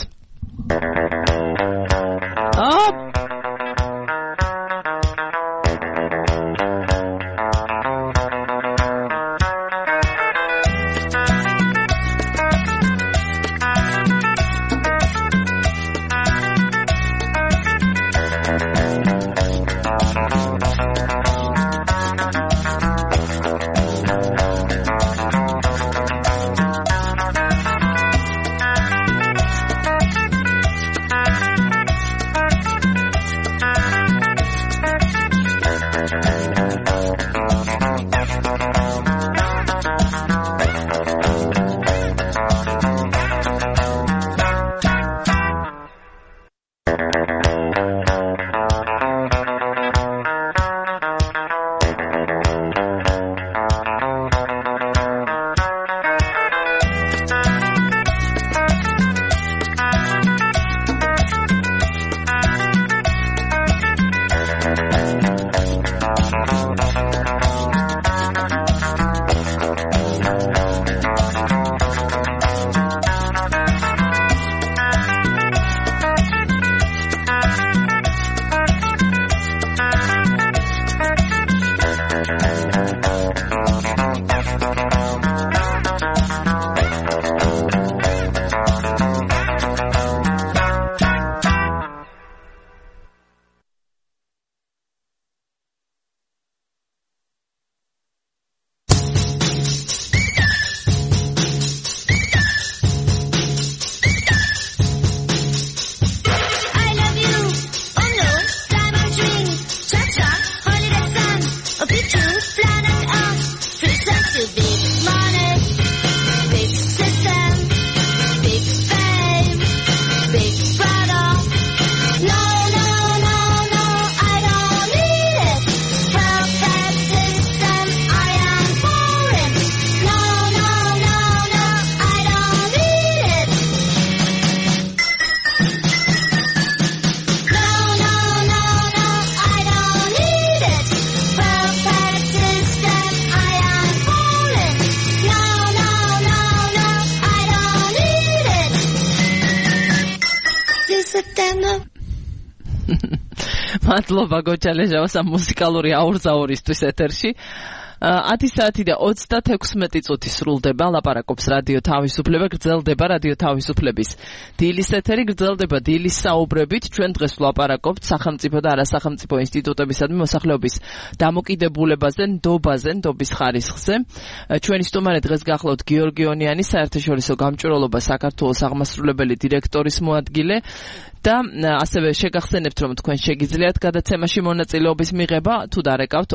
მადლობა გოჩალეჟავას ამ მუსიკალური აურზაურისთვის ეთერში. 10 საათი და 36 წუთი სრულდება, ლაპარაკობს რადიო თავისუფლება, გრძელდება რადიო თავისუფლების დილის ეთერი, გრძელდება დილის საუბრებით. ჩვენ დღეს ვლაპარაკობთ სახელმწიფო და არასახელმწიფო ინსტიტუტებისადმი მოსახლეობის დამოკიდებულებაზე, ნდობის ხარისხზე. ჩვენი სტუმარი დღეს გახლავთ გიორგი ონიანი, საერთაშორისო გამჭვირვალობა საქართველოს აღმასრულებელი დირექტორის მოადგილე. და ასევე შეგახსენებთ, რომ თქვენ შეგიძლიათ გადაცემაში მონაწილეობის მიღება, თუ დარეკავთ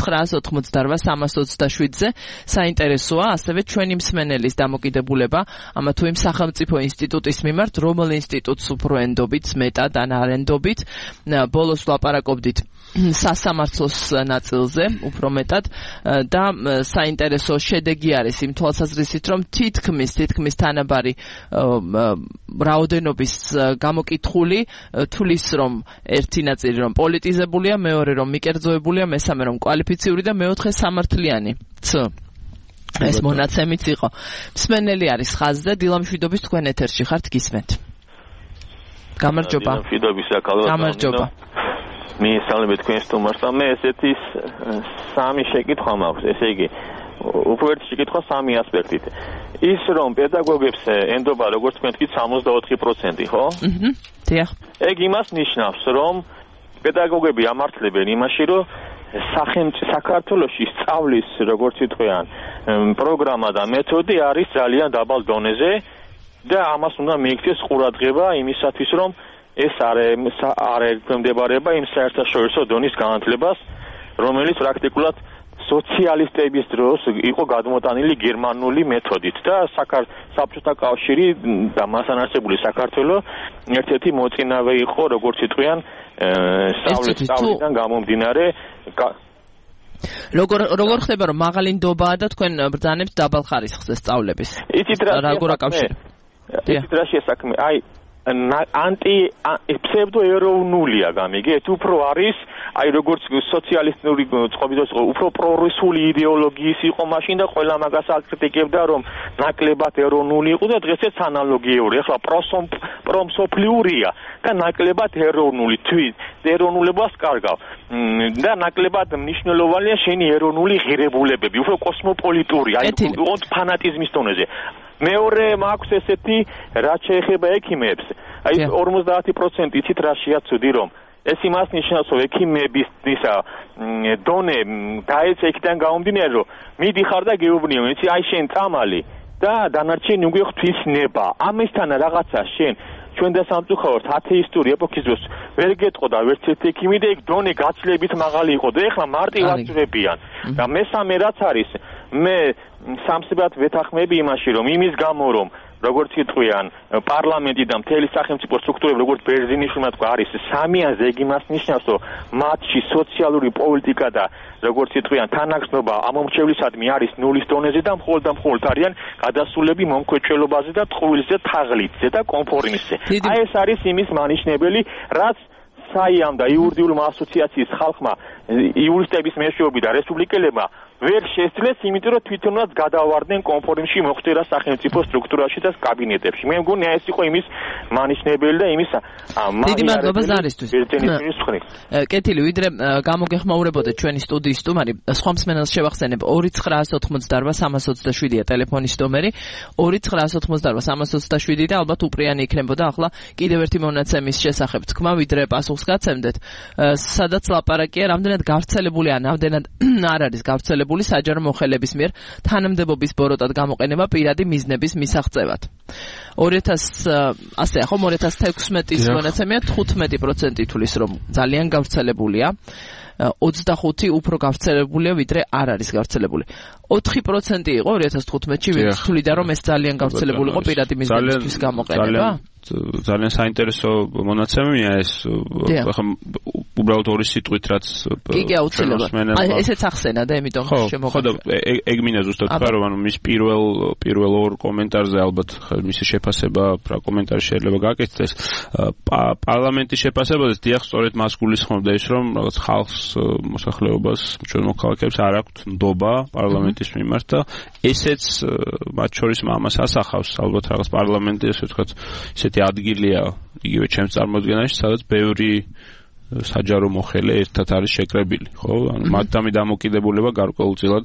2988327-ზე. საინტერესოა ასევე ჩვენი მსმენელის დამოკიდებულება ამა თუ იმ სახელმწიფო ინსტიტუტის მიმართ, რომელ ინსტიტუტს უფრო ენდობით, მეტად ან არ ენდობით. ბოლოს ვლაპარაკობდით სასამართლოს ნაწილზე, უფრო მეტად და საინტერესო შედეგი არის იმ თვალსაზრისით, რომ თითქმის თანაბარი რაოდენობის გამოკითხული თulis რომ ერთი ნაწილი რომ პოლიტიზებულია, მეორე რომ მიკერძოებულია, მესამე რომ კვალიფიციური და მეოთხე სამართლიანი. ეს მონაცემიც იყო. მსმენელი არის ხაზზე, დილამშვიდობის თქვენ ეთერში ხართ, გისმენთ. გამარჯობა. დილამშვიდობის აკალვა. გამარჯობა. მისალმებით თქვენ სტუმარს და მე ესეთი სამი შეკითხვა მაქვს, ესე იგი უფრო ერთი შეკითხვა სამი ასპექტით. ის რომ პედაგოგებს ენდობა როგორც თქვენ თქვით 64%, ხო? დიახ. ეგ იმას ნიშნავს, რომ პედაგოგები ამართლებენ იმაში, რომ საქართველოში სწავლის როგორც ითქვიან პროგრამა და მეთოდი არის ძალიან დაბალ დონეზე და ამას უნდა მიიქცეს ყურადღება იმისათვის, რომ ეს არ ექვემდებარება იმ საერთაშორისო დონის განათლებას, რომელიც პრაქტიკულად სოციალისტების დროს იყო გადმოტანილი გერმანული მეთოდით და საბჭოთა კავშირი და მასთან არსებული საქართველოს ერთ-ერთი მოწინავე იყო, როგორც იტყვიან, სწავლიდან გამომდინარე. როგორ ხდება, რომ მაღალი ნდობაა და თქვენ ბრძანებთ დაბალ ხარისხზე სწავლების? იცით რა შესაქმე? აი ფსევდოეროვნულია გამიგეთ, უფრო არის აი როგორც სოციალისტური წყობის უფრო პრორუსული იდეოლოგიის იყო მაშინ და ყველა მაგას აკრიტიკებდა, რომ ნაკლებად ეროვნული იყო და დღესაც ანალოგიური. ახლა პრომსოფლიურია და ნაკლებად ეროვნული თვით ეროვნულებას კარგავ და ნაკლებად მნიშვნელოვანია შენი ეროვნული ღირებულებები, უფრო კოსმოპოლიტური, აი ფანატიზმის დონეზე. მეორე მაქვს ესეთი, რაც შეეხება ექიმებს, აი 50% იცით რა შეაცვდი, რომ ეს იმას ნიშნავს, რომ ექიმების დონე დაეცა იქიდან გამომდინარე, რომ მიდიხარ და გეუბნიო, იცი, აი შენ წამალი და დანარჩენი უკვე ღვთისნება. ამისთან რაღაცა შენ ჩვენ და სამწუხაროდ ათეისტური ეპოქის დროს ვერ გეტყოდა ვერც ერთი ექიმი და ეგ დონე გაცლებით მაღალი იყო და ეხლა მარტივად ძრებიან. და მესამე რაც არის, მე სამსებად ვეთანხმები იმაში, რომ იმის გამო რომ როგორც იტყვიან პარლამენტი და მთელი სახელმწიფო სტრუქტურები როგორც ბერძინიშვილმა თქვა არის სამიანზე, ეგ იმას ნიშნავს, რომ მათში სოციალური პოლიტიკა და როგორც იტყვიან თანახმობა ამომრჩევლისადმი არის ნულის დონეზე და მხოლოდ არიან გადასულები მომქვეჭველობაზე და ტყუილზე, თაღლითზე და კონფორმისზე. აი ეს არის იმის მანიშნებელი, რაც საიამ და იურიდიულმა ასოციაციის ხალხმა, იურისტების მეშვეობი და რესპუბლიკელებმა ვერ შესძლეს, იმიტომ რომ თვითონაც გადავარდნენ კონფორმში მოხდერა სახელმწიფო სტრუქტურაში და კაბინეტებში. მე მგონი ეს იყო იმის მანიშნებელი და იმის დიდი მადლობა ზარისთვის. კეთილი, ვიდრე გამოგეხმაურებოდეთ ჩვენი სტუდიის სტუმარი, სხვა მსმენელს შევახსენებ 2988327-ია ტელეფონის ნომერი, 2988327 და ალბათ უპრიანი იქნებოდა ახლა კიდევ ერთი მონაცემის შესახებ თქვა, ვიდრე პასუხს გაცემდეთ. სადაც ლაპარაკია, რამდენად გავრცელებული ან რამდენად არ არის გავრცელებული საჯარო მოხელების მიერ თანამდებობის ბოროტად გამოყენება პირადი მიზნების მისაღწევად. 2016-ის მონაცემია 15% თulis რომ ძალიან გავრცელებულია, 25 უფრო გავრცელებულია ვიდრე არ არის გავრცელებული. 4% იყო 2015-ში, ვინც თვლიდა რომ ეს ძალიან გავრცელებული იყო პირადი მიზნებისთვის გამოყენება. ძალიან საინტერესო მონაცემია ეს, ახლა უბრალოდ ორი სიტყვით რაც კი აუცილებლად. ესეც ახსენა და ამიტომ შემოღება. ხო, ეგ მინდა ზუსტად თქვა, რომ ანუ მის პირველ ორ კომენტარზე ალბათ მისი შეფასება, რა კომენტარი შეიძლება გაკეთდეს. პარლამენტის შეფასებაზე დიახ, სწორედ მას გულისხმობდა ის, რომ რაღაც ხალხს, მოსახლეობას, ჩვენ მოქალაქეებს არ აქვთ ნდობა პარლამენტის მიმართ და ესეც მათ შორის ამას ასახავს, ალბათ რაღაც პარლამენტი, ასე ვთქვათ, ისეთი ადგილია იგივე ჩემს წარმოდგენაში, სადაც ბევრი საჯარო მოხელე ერთად არის შეკრებილი, ხო? ანუ მათთამი დამოკიდებულება გარკვეულწილად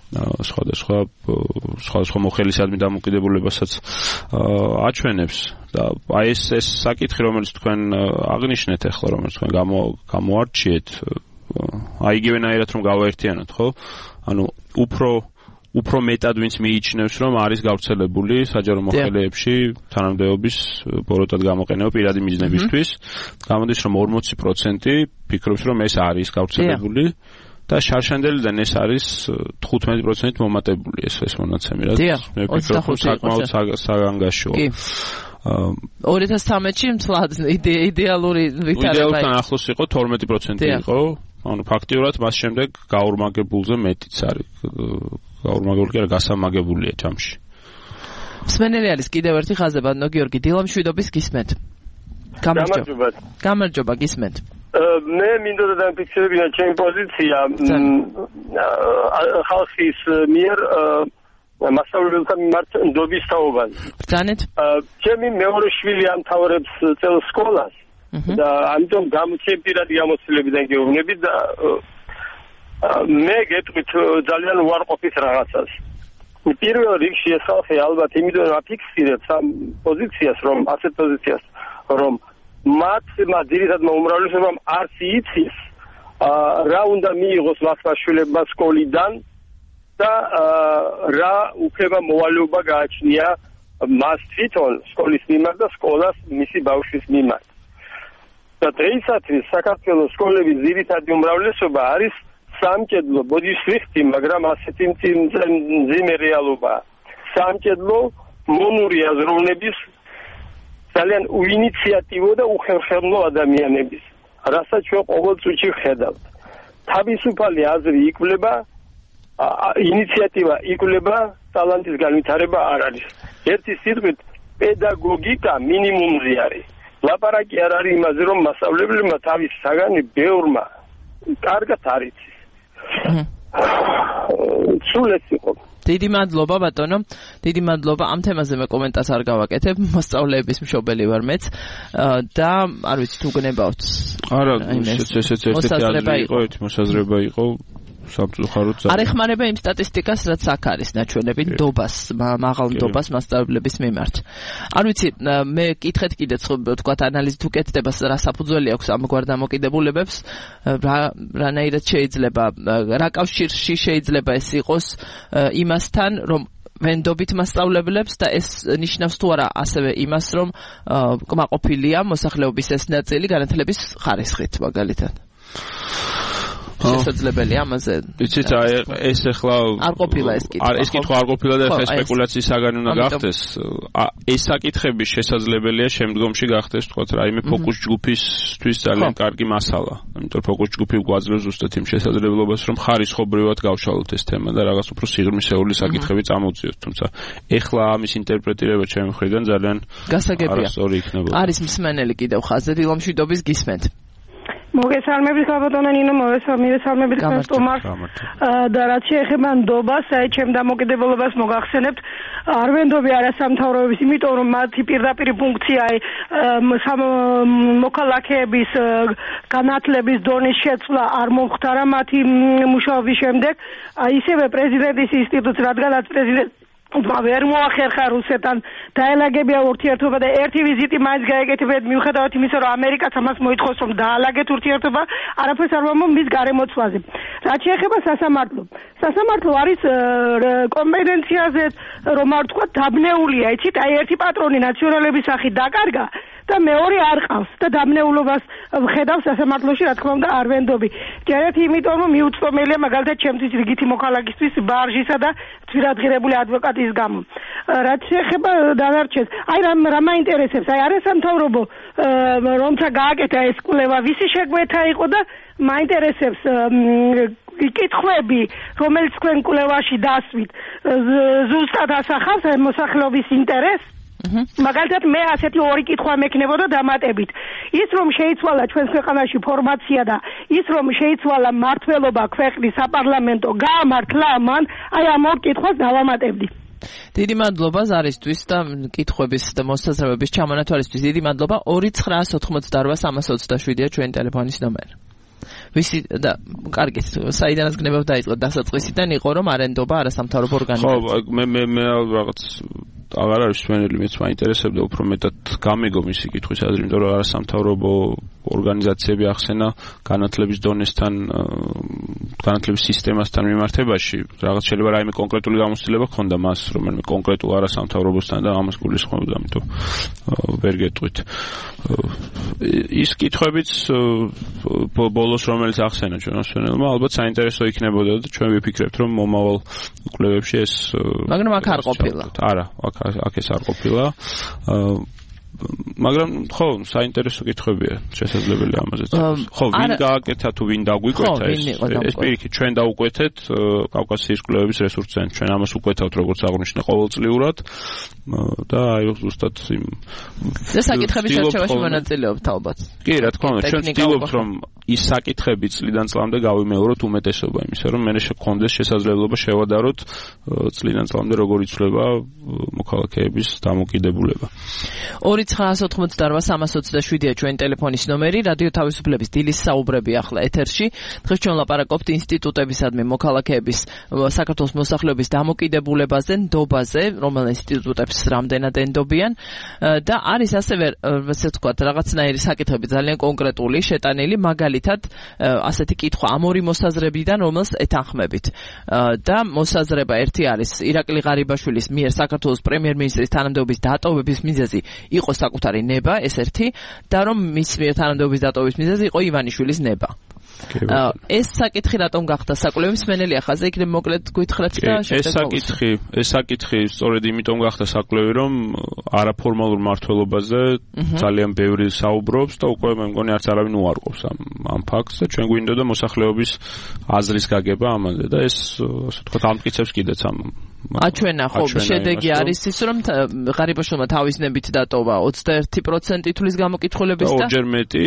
სხვადასხვა მოხელისადმი დამოკიდებულებასაც აჩვენებს და აი ეს საკითხი, რომელიც თქვენ აღნიშნეთ ახლა, რომელიც თქვენ გამოარჩიეთ, აი იგივენაირად რომ გავაერთიანოთ, ხო? ანუ უფრო მეტად ვინც მიიჩნევს რომ არის გავრცელებული საჯარო მოხელეებში თანამდებობის ბოროტად გამოყენება პირადი მიზნებისთვის, გამოდის რომ 40% ფიქრობს რომ ეს არის გავრცელებული და შარშანდელიდან ეს არის 15% მომატებული ეს მონაცემი, რაც მე ვფიქრობ რომ საკმაოდ საგანგაშოა. 2013-ში მცლად იდეალური ვითარება. იდეალთან ახლოს იყო 12% იყო. ანუ ფაქტიურად მას შემდეგ გაურმაგებულზე მეტიც არის. გაურმაგებული კი არა, გასამაგებულია ჯამში. მსმენელი არის კიდევ ერთი ხაზებადნო გიორგი დილამშვიდობის გისმენთ. გამარჯობა გისმენთ. მე მინდოდა დამფიქსირებინა ჩემი პოზიცია ხალხის მიერ მასწავლებელთა მიმართ ნდობის თაობაზე. ბრძანეთ. ჩემი მეორე შვილი ამთავრებს წელს სკოლას და ამიტომ ჩემი პირადი გამოცდილებიდან გეუბნები და მე გეტყვით ძალიან უარყოფით რაღაცას. პირველ რიგში ეს ხალხი ალბათ იმიტომ აფიქსირებს ამ პოზიციას, რომ მათმა ძირითადმა უმრავლესობამ არც იცის რა უნდა მიიღოს მასშვილებმა სკოლიდან და რა უფლება მოვალეობა გააჩნია მას თვითონ სკოლის მიმართ და სკოლას მისი ბავშვის მიმართ. და დღეისათვის საქართველოს სკოლების ძირითადი უმრავლესობა არის სამჭედლო, ბოდიშ ვიხდი, მაგრამ ასეთი მძიმე რეალობაა. სამჭედლო მონური აზროვნების ძალიან უინიციატივო და უხერხემლო ადამიანების, რასაც ჩვენ ყოველ წუთში ვხედავთ. თავისუფალი აზრი იკვლება, ინიციატივა იკვლება, ტალანტის განვითარება არ არის. ერთი სიტყვით, პედაგოგიკა მინიმუმზე არის. ლაპარაკი არ არის იმაზე, რომ მასწავლებლებმა თავის საგანი ბევრმა კარგად არ იცის. სულ ეს იყო. დიდი მადლობა ბატონო, დიდი მადლობა. ამ თემაზე მე კომენტარს არ გავაკეთებ, მასწავლებლების მშობელი ვარ მეც და არ ვიცი თუ გნებავთ. არა, ესეც ერთი მოსაზრება იყო. სამწუხაროდ არ ეხმარება იმ სტატისტიკას, რაც აქ არის ნაჩვენები ნდობას, მაღალ ნდობას მასწავლებლების მიმართ. არ ვიცი, მე კითხეთ კიდეც თქვათ ანალიზით უკეთდება, რა საფუძველი აქვს ამგვარ დამოკიდებულებებს, რანაირად შეიძლება, რა კავშირში შეიძლება ეს იყოს იმასთან, რომ ვენდობით მასწავლებლებს და ეს ნიშნავს თუ არა ასევე იმას, რომ კმაყოფილია მოსახლეობის ეს ნაწილი განათლების ხარისხით მაგალითად. შესაძლებელია ამაზე. იცით, ეს ახლა არ ყოფილა ეს კითხვა. ეს კითხვა არ ყოფილა და ეს სპეკულაციის საგანი უნდა გახდეს. ეს საკითხები შესაძლებელია შემდგომში გახდეს, თქვათ, რაიმე ფოკუს ჯგუფისთვის ძალიან კარგი მასალა. იმიტომ ფოკუს ჯგუფი გვაძლევს ზუსტად იმ შესაძლებლობას, რომ ხარისხობრივად გავშალოთ ეს თემა და რაღაც უფრო სიღრმისეული საკითხები წამოვწიოთ. თუმცა ეხლა ამის ინტერპრეტირება ჩემი მხრიდან ძალიან არასწორი იქნებოდა. არის მსმენელი კიდევ ხაზზე დილამშვიდობის გისმენთ. მოგესალმებით ბატონო ნინო, მოგესალმებით სტუმარს და რაც შეეხება ნდობას, აი ჩემ დამოკიდებულებას მოგახსენებთ, არ ვენდობი არასამთავრობების, იმიტომ რომ მათი პირდაპირი ფუნქცია მოქალაქეების განათლების დონის შეცვლა არ მომხდარა მათი მუშაობის შემდეგ, ისევე პრეზიდენტის ინსტიტუტს, რადგანაც პრეზიდენტ ვერ მოახერხა რუსეთთან დაელაგებია ურთიერთობა და ერთი ვიზიტი მაინც გაეკეთებიათ მიუხედავად იმისა, რომ ამერიკაც ამას მოითხოვს, რომ დაალაგეთ ურთიერთობა, არაფერს არ მომო მის გარემოცვაზე. რაც შეეხება სასამართლო არის კომპეტენციაზე, რომ არ ვთქვა, დაბნეულია, იცით, აი ერთი პატრონი ნაციონალების სახით დაკარგა და მეორე არ ყავს და დაბნეულობას ვხედავ სასამართლოში, რა თქმა უნდა, არ ვენდობი. ჯერეთი იმიტომ, რომ მიუწვდომელია მაგალითად ჩემთვის რიგითი მოქალაქისთვის ბარჟისა და ძვირადღირებული ადვოკატის გამო. რაც შეეხება დანარჩენს, აი რა მაინტერესებს, აი არასამთავრობო რომცა გააკეთა ეს კვლევა, ვისი შეგვეთა იყო და მაინტერესებს კითხვები, რომელიც თქვენ კვლევაში დასვით, ზუსტად ასახავს მოსახლეობის ინტერესს. მაგალითად მე ასეთი ორი კითხვა მექნებოდა დამატებით. ის რომ შეიცვალა ჩვენს ქვეყანაში ფორმაცია და ის რომ შეიცვალა მმართველობა ქვეყნის საპარლამენტო გაამართლა მან, აი ამ ორ კითხვას დავამატებდი. დიდი მადლობა ზარისთვის და კითხვების და მოსაზრებების ჩამონათვალისთვის. დიდი მადლობა. 2988327-ია ჩვენი ტელეფონის ნომერი. ვისი და კარგით, საიდანაც გნებავ დაიწყო დასაწყისიდან იყო რომ არენდობა არასამთავრობო ორგანიზაცია. ხო, მე რაღაც აღარ არის ჩვენელი მეც მაინტერესებდა უფრო მეტად გამიგო მისი კითხვის აზრი, იმიტომ რომ არასამთავრობო ორგანიზაციები ახსენა განათლების დონესთან, განათლების სისტემასთან მიმართებაში, რაღაც შეიძლება რაიმე კონკრეტული გამოცდილება ქონდა მას, რომელიმე კონკრეტულ არასამთავრობოსთან და ამას გულისხმობდა, ამიტომ ვერ გეტყვით. ის კითხვებიც ბოლოს რომელიც ახსენა ჩვენ მოსვენელმა, ალბათ საინტერესო იქნებოდა და ჩვენ ვიფიქრებთ, რომ მომავალ კვლევებში ეს მაგრამ აქ არ ყოფილა. არა, აქ ეს არ ყოფილა. მაგრამ ხო, საინტერესო კითხვებია შესაძლებელი ამაზეც. ხო, ვინ გააკეთა თუ ვინ დაგვიკვეთა ეს პირიქით ჩვენ დაუკვეთეთ კავკასიის კვლევების რესურს ცენტრს. ჩვენ ამას უკვეთავთ როგორც აღნიშნე ყოველწლიურად და აი ზუსტად იმ და საკითხების არჩევაში მონაწილეობთ ალბათ. კი, რა თქმა უნდა, ჩვენ ვცდილობთ რომ ის საკითხები წლიდან წლამდე გავიმეოროთ უმეტესობა იმისა, რომ მე შექონდეს შესაძლებლობა შევადაროთ წლიდან წლამდე როგორ იცვლება მოქალაქეების დამოკიდებულება. 2988327-ია ჩვენი ტელეფონის ნომერი. რადიო თავისუფლების დილის საუბრები ახლა ეთერში. დღეს ჩვენ ლაპარაკობთ ინსტიტუტებისადმი მოქალაქეების საქართველოს მოსახლეობის დამოკიდებულებაზე, ნდობაზე, რომელ ინსტიტუტებს რამდენად ენდობიან და არის ასევე ასე ვთქვათ რაღაცნაირი საკითხები ძალიან კონკრეტული შეტანილი, მაგალითად ასეთი კითხვა ამ ორი მოსაზრებიდან რომელს ეთანხმებით. და მოსაზრება ერთი არის ირაკლი ღარიბაშვილის მიერ საქართველოს პრემიერ-მინისტრის თანამდებობის დატოვების მიზეზი იყო საკუთარი ნება, ეს ერთი, და რომ მის მიერ თანამდებობის დატოვების მიზეზი იყო ივანიშვილის ნება. ეს საკითხი რატომ გახდა საკვლევი მსმენელია ხაზე, იქნებ მოკლედ გითხრათ და ეს საკითხი სწორედ იმიტომ გახდა საკვლევი, რომ არაფორმალურ მმართველობაზე ძალიან ბევრი საუბრობს და უკვე მე მგონი არც არავინ უარყოფს ამ ფაქტს და ჩვენ გვინდოდა მოსახლეობის აზრის გაგება ამაზე და ეს ასე ვთქვათ ამტკიცებს კიდეც ამ აჩვენა ხო შედეგი არის ის რომ ღარიბაშვილმა თავის ნებით დატოვა 21% თulis გამოკითხულების და ორჯერ მეტი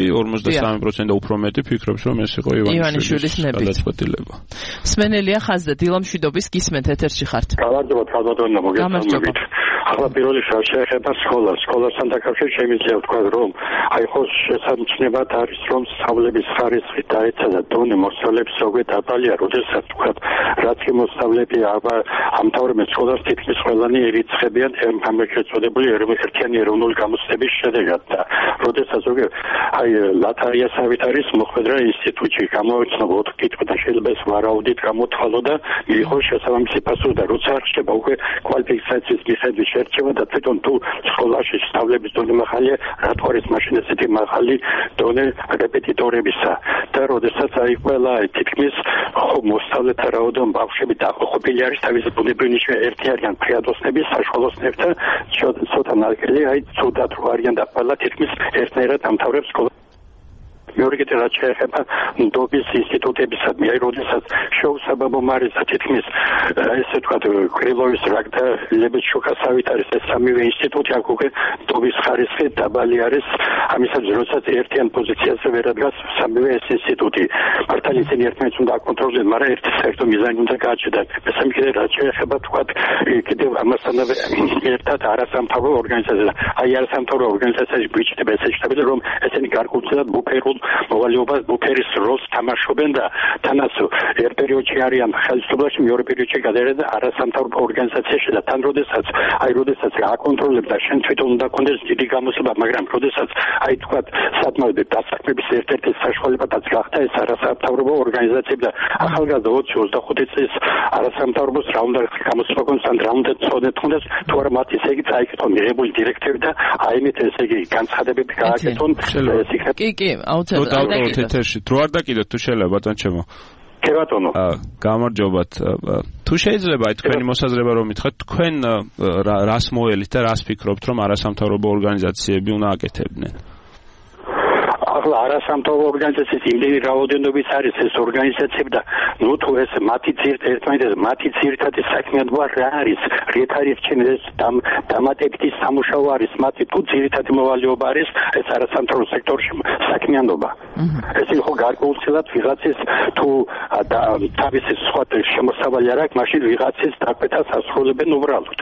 53% და უფრო მეტი ფიქრობს რომ ეს იყო ივანიშვილის გადაწყვეტილება. მსმენელია ხაზზე დილამშვიდობის გისმენთ ეთერში ხართ. გამარჯობა ქალბატონო მოგესალმებით. ახლა პირველი შეეხება სკოლასთან დაკავშირებით შემიძლია ვთქვა რომ აი ხო შესამჩნევად არის რომ სწავლების ხარისხი დაეცა და დონე მოსწავლეების ზოგადად დაბალია, როდესაც ვთქვა რაც კი მოსწავლეები ამთავრებენ სკოლას თითქმის ყველანი ერიცხებიან ამერიკაში ერთიანი ეროვნული გამოცდების შედეგად და როდესაც ზოგადად აი ლატარიასავით არის მოხვედრა ინსტიტუტში გამოიცნობა კითხვა და შეიძლება ეს ვარაუდით გამოთვალო და მიიღო შესაბამისი პასუხი და როცა არჩება უკვე კვალიფიკაციის მიხედვით შერჩევა და თვითონ თუ სკოლაში სწავლების დონე მაღალია, რატო არის მაშინ ესეთი მაღალი დონე რეპეტიტორებისა და როდესაც აი ყველა თითქმის მოსწავლეთა რაოდენობა ბავშვები დაახლოებული არის თავისი ბუნებრივი ერთი არიან ფრიადოსნების საშუალოსნებთან ცოტა ნაკელი აი ცუდად რო არიან და ყველა თითქმის ერთნაირად ამთავრებს სკოლას. მეორე კიდევ რაც შეეხება ნდობის ინსტიტუტებისადმი, აი როდესაც შეუსაბამო მარიზა თითქმის ესე ვთქვათ კრილოვის რაკ და ლებეჩუკასავით არის ეს სამივე ინსტიტუტი აქ უკვე ნდობის ხარისხი დაბალი არის, ამისათვის როდესაც ერთიან პოზიციაზე ვერ ადგას სამივე ეს ინსტიტუტი. მართალი ისინი ერთმანეთს უნდა აკონტროლდნენ, მაგრამ ერთი საერთო მიზანი უნდა გააჩნდათ. მესამე კიდევ რაც შეეხება ვთქვათ კიდევ ამასთანავე ერთად არასამთავრობო ორგანიზაცია. აი არასამთავრობო ორგანიზაციაში გვიჩნდება ესე შეტაბილი რომ ესენი გარკვეულწილად ბუფერულ მოვალეობას ბუფერის როლს თამაშობენ და თანაც ერთ პერიოდში არიან ხელისუფლებაში, მეორე პერიოდში გადაერედა არასამთავრობო ორგანიზაციაში და თან როდესაც აკონტროლებს და შენ თვითონ უნდა კონდეს დიდი გამოსება, მაგრამ როდესაც აი თქვათ სათმობრივი დასაქმების ერთ-ერთი საშუალებაც გახდა ეს არასამთავრობო ორგანიზაციები და ახალგაზრდა 20-25 წლის არასამთავრობოს რა უნდა გამოსება კონდეს ან რა უნდა წოდეთონდეს თუ არა მათ ესე იგი წაიკეთონ მიღებული დირექტივები და აიმეთ ესე იგი განცხადებები გააკეთონ კი აუცილებლად ეთერში დრო არ დაკიდოთ თუ შეიძლება ბატონ ჩემო კი ბატონო გამარჯობათ თუ შეიძლება აი თქვენი მოსაზრება რომ მითხრათ თქვენ რას მოელით და რას ფიქრობთ რომ არასამთავრობო ორგანიზაციები უნდა აკეთებდნენ ახლა არასამთავრობო ორგანიზაციის იმდენი რაოდენობის არის ეს ორგანიზაციები და ნუ თუ ეს მათი ძირითადი საქმიანობა რა არის, რით არის ეს დამატებითი სამუშაო არის მათი თუ ძირითადი მოვალეობა არის ეს არასამთავრობო სექტორში საქმიანობა. ესე იგი ხო გარკვეულწილად ვიღაცის თუ თავისი სხვა შემოსავალი არ აქვს, მაშინ ვიღაცის დაკვეთას ასრულებენ უბრალოდ.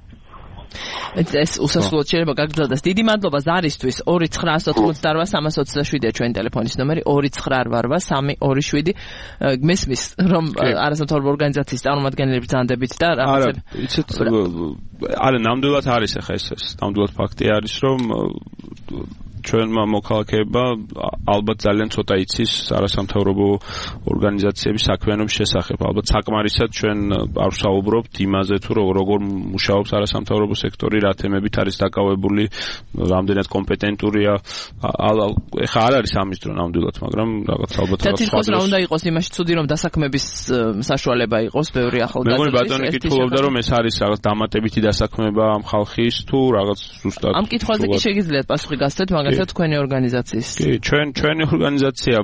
ეს უსასრულოდ შეიძლება გაგრძელდეს. დიდი მადლობა ზარისთვის. 2988327 ჩვენი ტელეფონის ნომერი 2988327. მესმის რომ არასამთავრობო ორგანიზაციის წარმომადგენლები ბრძანდებით და რაღაცა. არა, ნამდვილად არის ახლა ეს ნამდვილად ფაქტი არის რომ ჩვენმა მოქალაქეებმა ალბათ ძალიან ცოტა იცის არასამთავრობო ორგანიზაციების საქმიანობის შესახებ. ალბათ საკმარისად ჩვენ არ ვსაუბრობთ იმაზე თუ როგორ მუშაობს არასამთავრობო სექტორი, რა თემებით არის დაკავებული, რამდენად კომპეტენტურია. ეხლა არ არის ამის დრო ნამდვილად, მაგრამ რაღაც ალბათ და თითქოს რა უნდა იყოს იმაში ცუდი რომ დასაქმების საშუალება იყოს ბევრი ახალგაზრდა. მეგონი ბატონი კითხულობდა რომ ეს არის რაღაც დამატებითი დასაქმება ამ ხალხის თუ რაღაც ზუსტად. ამ კითხვაზე კი შეგიძლიათ პასუხი გასცეთ, მაგალითად თქვენი ორგანიზაციის. კი, ჩვენი ორგანიზაცია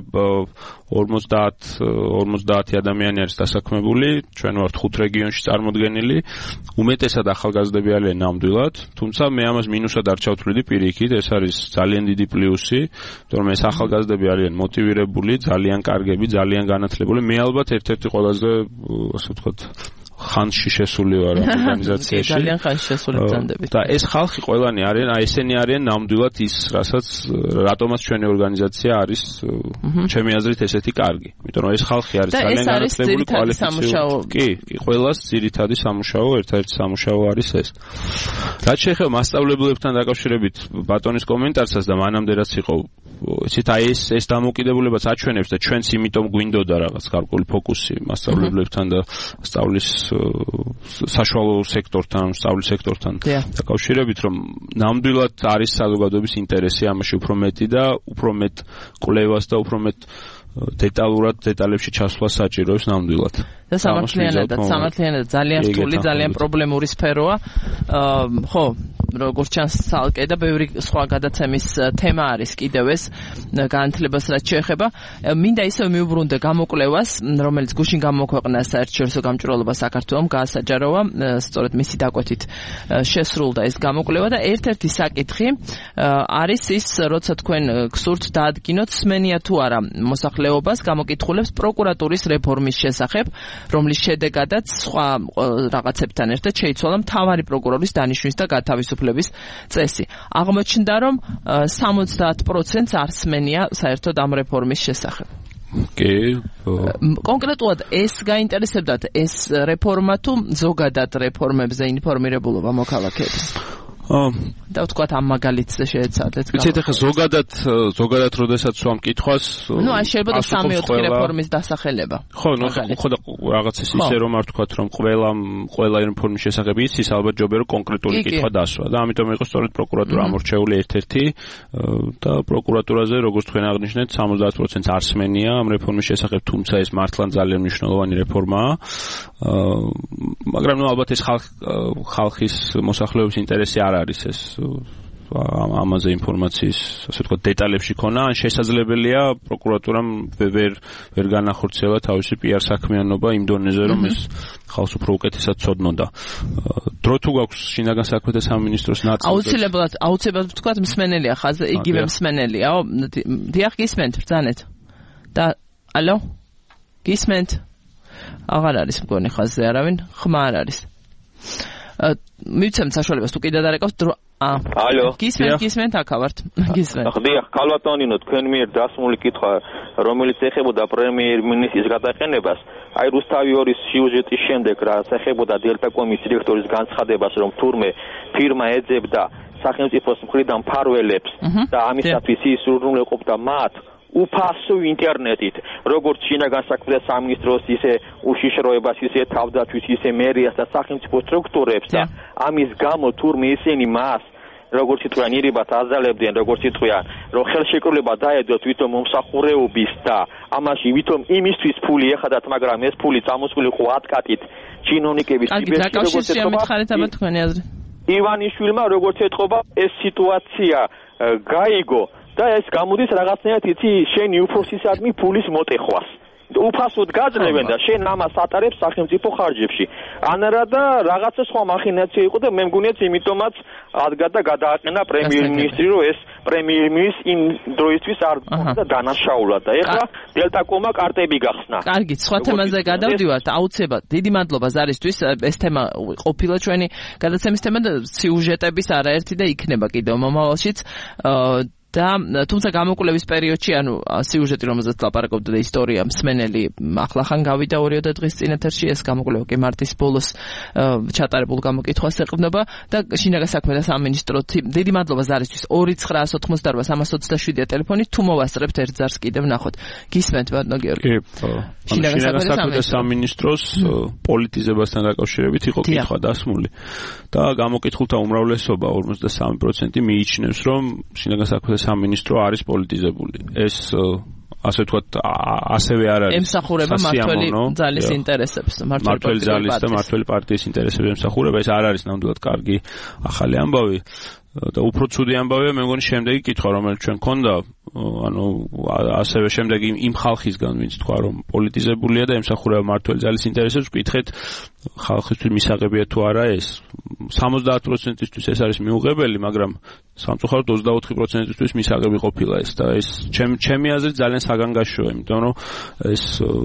50 ადამიანი არის დასაქმებული, ჩვენ ვართ 5 რეგიონში წარმოდგენილი, უმეტესად ახალგაზრდები არიან ნამდვილად, თუმცა მე ამას მინუსად არ ჩავთვლიდი პირიქით, ეს არის ძალიან დიდი პლუსი, რომ ეს ახალგაზრდები არიან მოტივირებული, ძალიან კარგები, ძალიან განათლებული. მე ალბათ ერთ-ერთი ყველაზე, ასე ვთქვათ, ხანში შესული ვარ ამ ორგანიზაციაში. ძალიან ხანში შესული ბრძანდებით. და ეს ხალხი ყველანი არიან, ესენი არიან ნამდვილად ის, რასაც რატომაც ჩვენი ორგანიზაცია არის ჩემი აზრით ესეთი კარგი. იმიტომ რომ ეს ხალხი არის ძალიან განათლებული, კვალიფიცირებული. კი, ყველას ძირითადი სამუშაო, ერთ-ერთი სამუშაო არის ეს. რაც შეეხება მასწავლებლებთან დაკავშირებით ბატონის კომენტარსაც და მანამდე რაც იყო იცით აი ეს დამოკიდებულებაც აჩვენებს და ჩვენც იმიტომ გვინდოდა რაღაც გარკვეული ფოკუსი მასწავლებლებთან და სწავლის საშუალო სექტორთან, სწავლის სექტორთან დაკავშირებით, რომ ნამდვილად არის საზოგადოების ინტერესი ამაში უფრო მეტი და უფრო მეტ კვლევას და უფრო მეტ დეტალურად დეტალებში ჩასვლა საჭიროებს ნამდვილად. და სამართლიანად ძალიან რთული, ძალიან პრობლემური სფეროა. ხო, როგორც ჩანს ცალკე და ბევრი სხვა გადაცემის თემა არის კიდევ ეს განათლებას რაც შეეხება. მინდა ისევ მიუბრუნდე გამოკვლევას, რომელიც გუშინ გამოქვეყნა საერთაშორისო გამჭვირვალობა საქართველოს გაასაჯაროვა, სწორედ მისი დაკვეთით შესრულდა ეს გამოკვლევა და ერთ-ერთი საკითხი არის ის, როცა თქვენ გსურთ დაადგინოთ სმენია თუ არა მოსახლეობას გამოკითხულებს პროკურატურის რეფორმის შესახებ, რომლის შედეგადაც სხვა რაღაცებთან ერთად შეიცვალა მთავარი პროკურორის დანიშვნის და გათავისუფლების წესი. აღმოჩნდა, რომ 70%-ს არ სმენია საერთოდ ამ რეფორმის შესახებ. კი. კონკრეტულად ეს გაინტერესებდათ ეს რეფორმა თუ ზოგადად რეფორმებზე ინფორმირებულობა მოქალაქეებს? და ვთქვათ ამ მაგალითზე შეეცადეთ. ვიცით ახლა ზოგადად როდესაც ვამ კითხვას ნუ აი შეიძლება 3-4 რეფორმის დასახელება. ხო, ნუ ხო და რაღაც ისე რომ არ ვთქვათ რომ ყველა რეფორმის შესახებ იცის, ალბათ ჯობია რომ კონკრეტული კითხვა დასვა და ამიტომ იყო სწორედ პროკურატურა ამორჩეული ერთ-ერთი და პროკურატურაზე როგორც თქვენ აღნიშნეთ 70%-ს არ სმენია ამ რეფორმის შესახებ, თუმცა ეს მართლა ძალიან მნიშვნელოვანი რეფორმაა. მაგრამ ნუ ალბათ ეს ხალხის მოსახლეობის ინტერესი არ არის ეს ამაზე ინფორმაციის ასე ვთქვათ დეტალებში ქონა, ან შესაძლებელია პროკურატურამ ვერ განახორციელა თავისი PR საქმიანობა იმ დონეზე, რომ ეს ხალხს უფრო უკეთესად ცოდნოდა. დრო თუ გაქვს შინაგან საქმეთა სამინისტროს ნაწილზე? აუცილებლად ვთქვათ მსმენელია ხაზზე, იგივე მსმენელიაო. დიახ, გისმენთ ბრძანეთ. და ალო? გისმენთ? აღარ არის მგონი ხაზზე არავინ, ხმა არ არის. მივცემთ საშუალებას თუ კიდე დარეკავთ დრო. ალო. გისმენთ აქავართ. გისმენთ. ხდიახ, ქალბატონინო, თქვენ მიერ დასმული კითხვა, რომელიც ეხებოდა პრემიერ-მინისტრის გადაყენებას, აი რუსთავი 2-ის სიუჟეტის შემდეგ რა ეხებოდა დელტაკომის დირექტორის განცხადებას, რომ თურმე ფირმა ეძებდა სახელმწიფოს მხრიდან მფარველებს და ამისათვის ის უზრუნველყოფდა მათ უფასო ინტერნეტით, როგორც შინაგან საქმეთა სამინისტროს, ისე უშიშროებას, ისე თავდაცვის, ისე მერიას და სახელმწიფო სტრუქტურებს და ამის გამო თურმე ისინი მას როგორც იტყვიან ირიბათ აზალებდნენ, როგორც იტყვიან, რომ ხელშეკრულება დაედოთ ვითომ მომსახურეობის და ამაში ვითომ იმისთვის ფული ეხადათ, მაგრამ ეს ფული წამოსული იყო ატკატით ჩინოვნიკების ივანიშვილმა როგორც ეთყობა ეს სიტუაცია გაიგო და ეს გამოდის რაღაცნაირად იცი შენი უფროსისადმი ფულის მოტეხვას. უფასოდ გაძლევენ და შენ ამას ატარებს სახელმწიფო ხარჯებში. ანარა და რაღაცა სხვა მახინაცია იყო და მე მგონიაც იმიტომაც ადგა და გადააყენა პრემიერ-მინისტრი, რომ ეს პრემიერ-მინისტრი იმ დროისთვის არ და დანაშაულად და ეხლა დელტაკომა კარტები გახსნა. კარგი, სხვა თემაზე გადავდივართ. აუცილებლად დიდი მადლობა ზარისთვის. ეს თემა ყოფილა ჩვენი გადაცემის თემა და სიუჟეტების არაერთი და იქნება კიდევ მომავალშიც. და თუმცა გამოკვლევის პერიოდში, ანუ სიუჟეტი, რომელზეც ლაპარაკობდა და ისტორია მსმენელი ახლახან გავიდა 2 დღის წინ ეთერში, ეს გამოკვლევა კი მარტის ბოლოს ჩატარებულ გამოკითხვას ეყრდნობა და შინაგან საქმეთა სამინისტრო. დიდი მადლობა ზარისთვის. 2998327 ტელეფონი, თუ მოვასწრებთ ერთ ზარს კიდევ ნახოთ. გისმენთ ბატონო გიორგი? შინაგან საქმეთა სამინისტროს პოლიტიზებასთან დაკავშირებით იყო კითხვა დასმული და გამოკითხულთა უმრავლესობა 53% მიიჩნევს, რომ შინაგან საქმეთა სამინისტრო არის პოლიტიზებული. ეს ასე ვთქვათ, ასევე არ არის. ემსახურება მართველი ძალის ინტერესებს, მართველი ძალის და მართველი პარტიის ინტერესებს ემსახურება. ეს არ არის ნამდვილად კარგი ახალი ამბავი. და უფრო ცუდი ამბავია, მე მგონი შემდეგი კითხვა, რომელიც ჩვენ გქონდა, ანუ ასევე შემდეგი იმ ხალხისგან, ვინც თქვა, რომ პოლიტიზებულია და ემსახურება მართველი ძალის ინტერესებს, ვკითხეთ, ხალხისთვის მისაღებია თუ არა ეს. 70%-ისთვის ეს არის მიუღებელი, მაგრამ სამწუხაროდ 24%-ისთვის მისაღები ყოფილა ეს და ეს ჩემი აზრით ძალიან საგანგაშოა, იმიტომ რომ ეს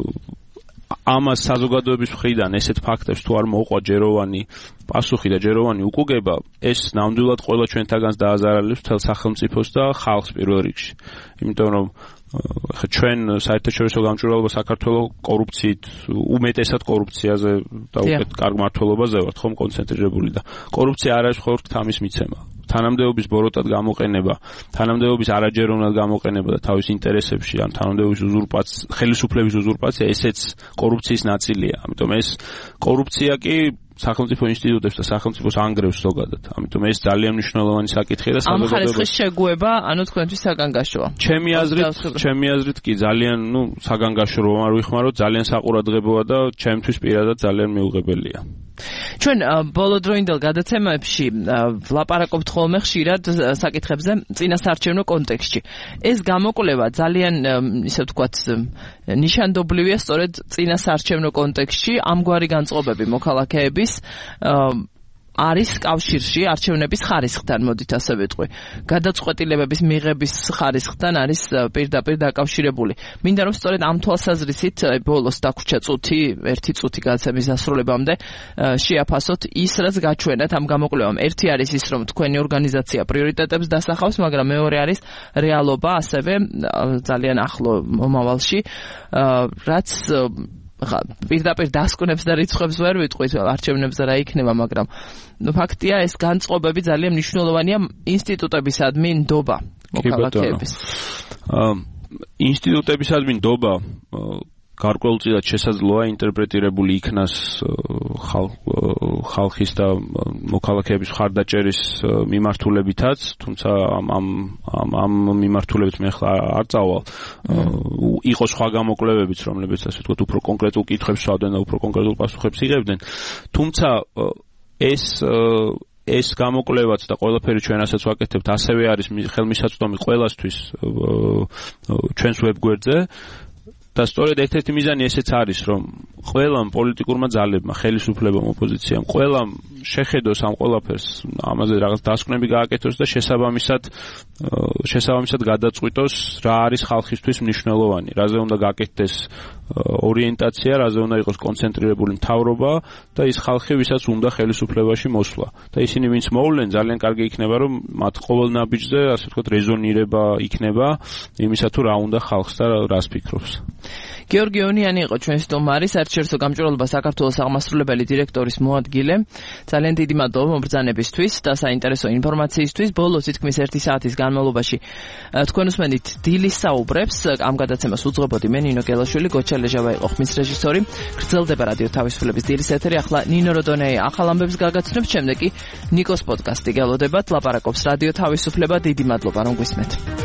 ამას საზოგადოების მხრიდან ესეთ ფაქტებს თუ არ მოუყვა ჯეროვანი პასუხი და ჯეროვანი უკუგება, ეს ნამდვილად ყველა ჩვენთაგანს დააზარალებს მთელ სახელმწიფოს და ხალხს პირველ რიგში. იმიტომ რომ ჩვენ საერთაშორისო გამჭვირვალობა საქართველოს კორუფციით, უმეტესად კორუფციაზე და უკეთ კარგ მმართველობაზე ვართ ხომ კონცენტრირებული და კორუფცია არ არის მხოლოდ თამის მიცემა. თანამდებობის ბოროტად გამოყენება, თანამდებობის არაჯეროვნად გამოყენება და თავის ინტერესებში, ან თანამდებობის უზურპაცია, ხელისუფლების უზურპაცია, ესეც კორუფციის ნაწილია. ამიტომ ეს კორუფცია კი სახელმწიფო ინსტიტუტებს და სახელმწიფოს ანგრევს ზოგადად. ამიტომ ეს ძალიან მნიშვნელოვანი საკითხია და საზოგადოებას. ამ ხარისხის შეგუება, ანუ თქვენთვის საგანგაშოა. ჩემი აზრით კი ძალიან, საგანგაშო რომ არ ვიხმაროთ, ძალიან საყურადღებოა და ჩემთვის პირადად ძალიან მიუღებელია. ჩვენ ბოლოდროინდელ გადაცემებში ვლაპარაკობთ ხოლმე ხშირად საკითხებზე წინასაარჩევნო კონტექსტში. ეს გამოკვლევა ძალიან, ისე ვთქვათ, ნიშანდობლივია სწორედ წინასაარჩევნო კონტექსტში, ამგვარი განწყობები მოქალაქეების არის კავშირში არჩევნების ხარისხთან, მოდით ასე ვიტყვი. გადაწყვეტილებების მიღების ხარისხთან არის პირდაპირ დაკავშირებული. მინდა რომ სწორედ ამ თვალსაზრისით ბოლოს დაგვრჩა წუთი, 1 წუთი გადაცემის დასრულებამდე შეაფასოთ ის, რაც გაჩვენათ ამ გამოკვლევამ. ერთი არის ის, რომ თქვენი ორგანიზაცია პრიორიტეტებს დასახავს, მაგრამ მეორე არის რეალობა, ასევე ძალიან ახლო მომავალში, რაც პირდაპირ დასკვნებს და რიცხვებს ვერ ვიტყვით არჩევნებზე რა იქნება, მაგრამ ფაქტია ეს განწყობები ძალიან მნიშვნელოვანია ინსტიტუტებისადმი ნდობა მოქალაქეების. ინსტიტუტებისადმი ნდობა გარკვეულწილად შესაძლოა ინტერპრეტირებული იქნას ხალხის და მოქალაქეების მხარდაჭერის მიმართულებითაც, თუმცა ამ მიმართულებით მე ახლა არ წავალ. იყო სხვა გამოკვლევებიც, რომლებიც ასე ვთქვათ, უფრო კონკრეტულ კითხვებს სვავდნენ და უფრო კონკრეტულ პასუხებს იღებდნენ. თუმცა ეს გამოკვლევაც და ყველაფერი ჩვენ ასაც ვაკეთებთ, ასევე არის ხელმისაწვდომი ყველასთვის ჩვენს ვებგვერდზე. და სწორედ ერთ-ერთი მიზანი ესეც არის, რომ ყველამ პოლიტიკურმა ძალებმა, ხელისუფლებამ, ოპოზიციამ, ყველამ შეხედოს ამ ყველაფერს, ამაზე რაღაც დასკვნები გააკეთოს და შესაბამისად გადაწყვიტოს რა არის ხალხისთვის მნიშვნელოვანი, რაზე უნდა გააკეთდეს ორიენტაცია, რაზე უნდა იყოს კონცენტრირებული მთავრობა და ის ხალხი, ვისაც უნდა ხელისუფლებაში მოსვლა. და ისინი ვინც მოვლენ, ძალიან კარგი იქნება, რომ მათ ყოველ ნაბიჯზე, ასე ვთქვათ, რეზონირება იქნება იმისა თუ რა უნდა ხალხს და რას ფიქრობს. გიორგი ონიანი იყო ჩვენი სტუმარი, საერთაშორისო გამჭვირვალობა საქართველოს აღმასრულებელი დირექტორის მოადგილე. ძალიან დიდი მადლობა მობრძანებისთვის და საინტერესო ინფორმაციისთვის. ბოლოს თითქმის 1 საათის განმავლობაში თქვენ უსმენთ დილის საუბრებს. ამ გადაცემას უძღვებოდი მე ნინო გელაშვილი, გოჩა ლეჟავა იყო ხმის რეჟისორი. გრძელდება რადიო თავისუფლების დილის ეთერი. ახლა ნინო როდონეი ახალ ამბებს გაგაცნობთ, შემდეგ კი ნიკოს პოდკასტი გელოდებათ. ლაპარაკობს რადიო თავისუფლება. დიდი მადლობა რომ გვისმენთ.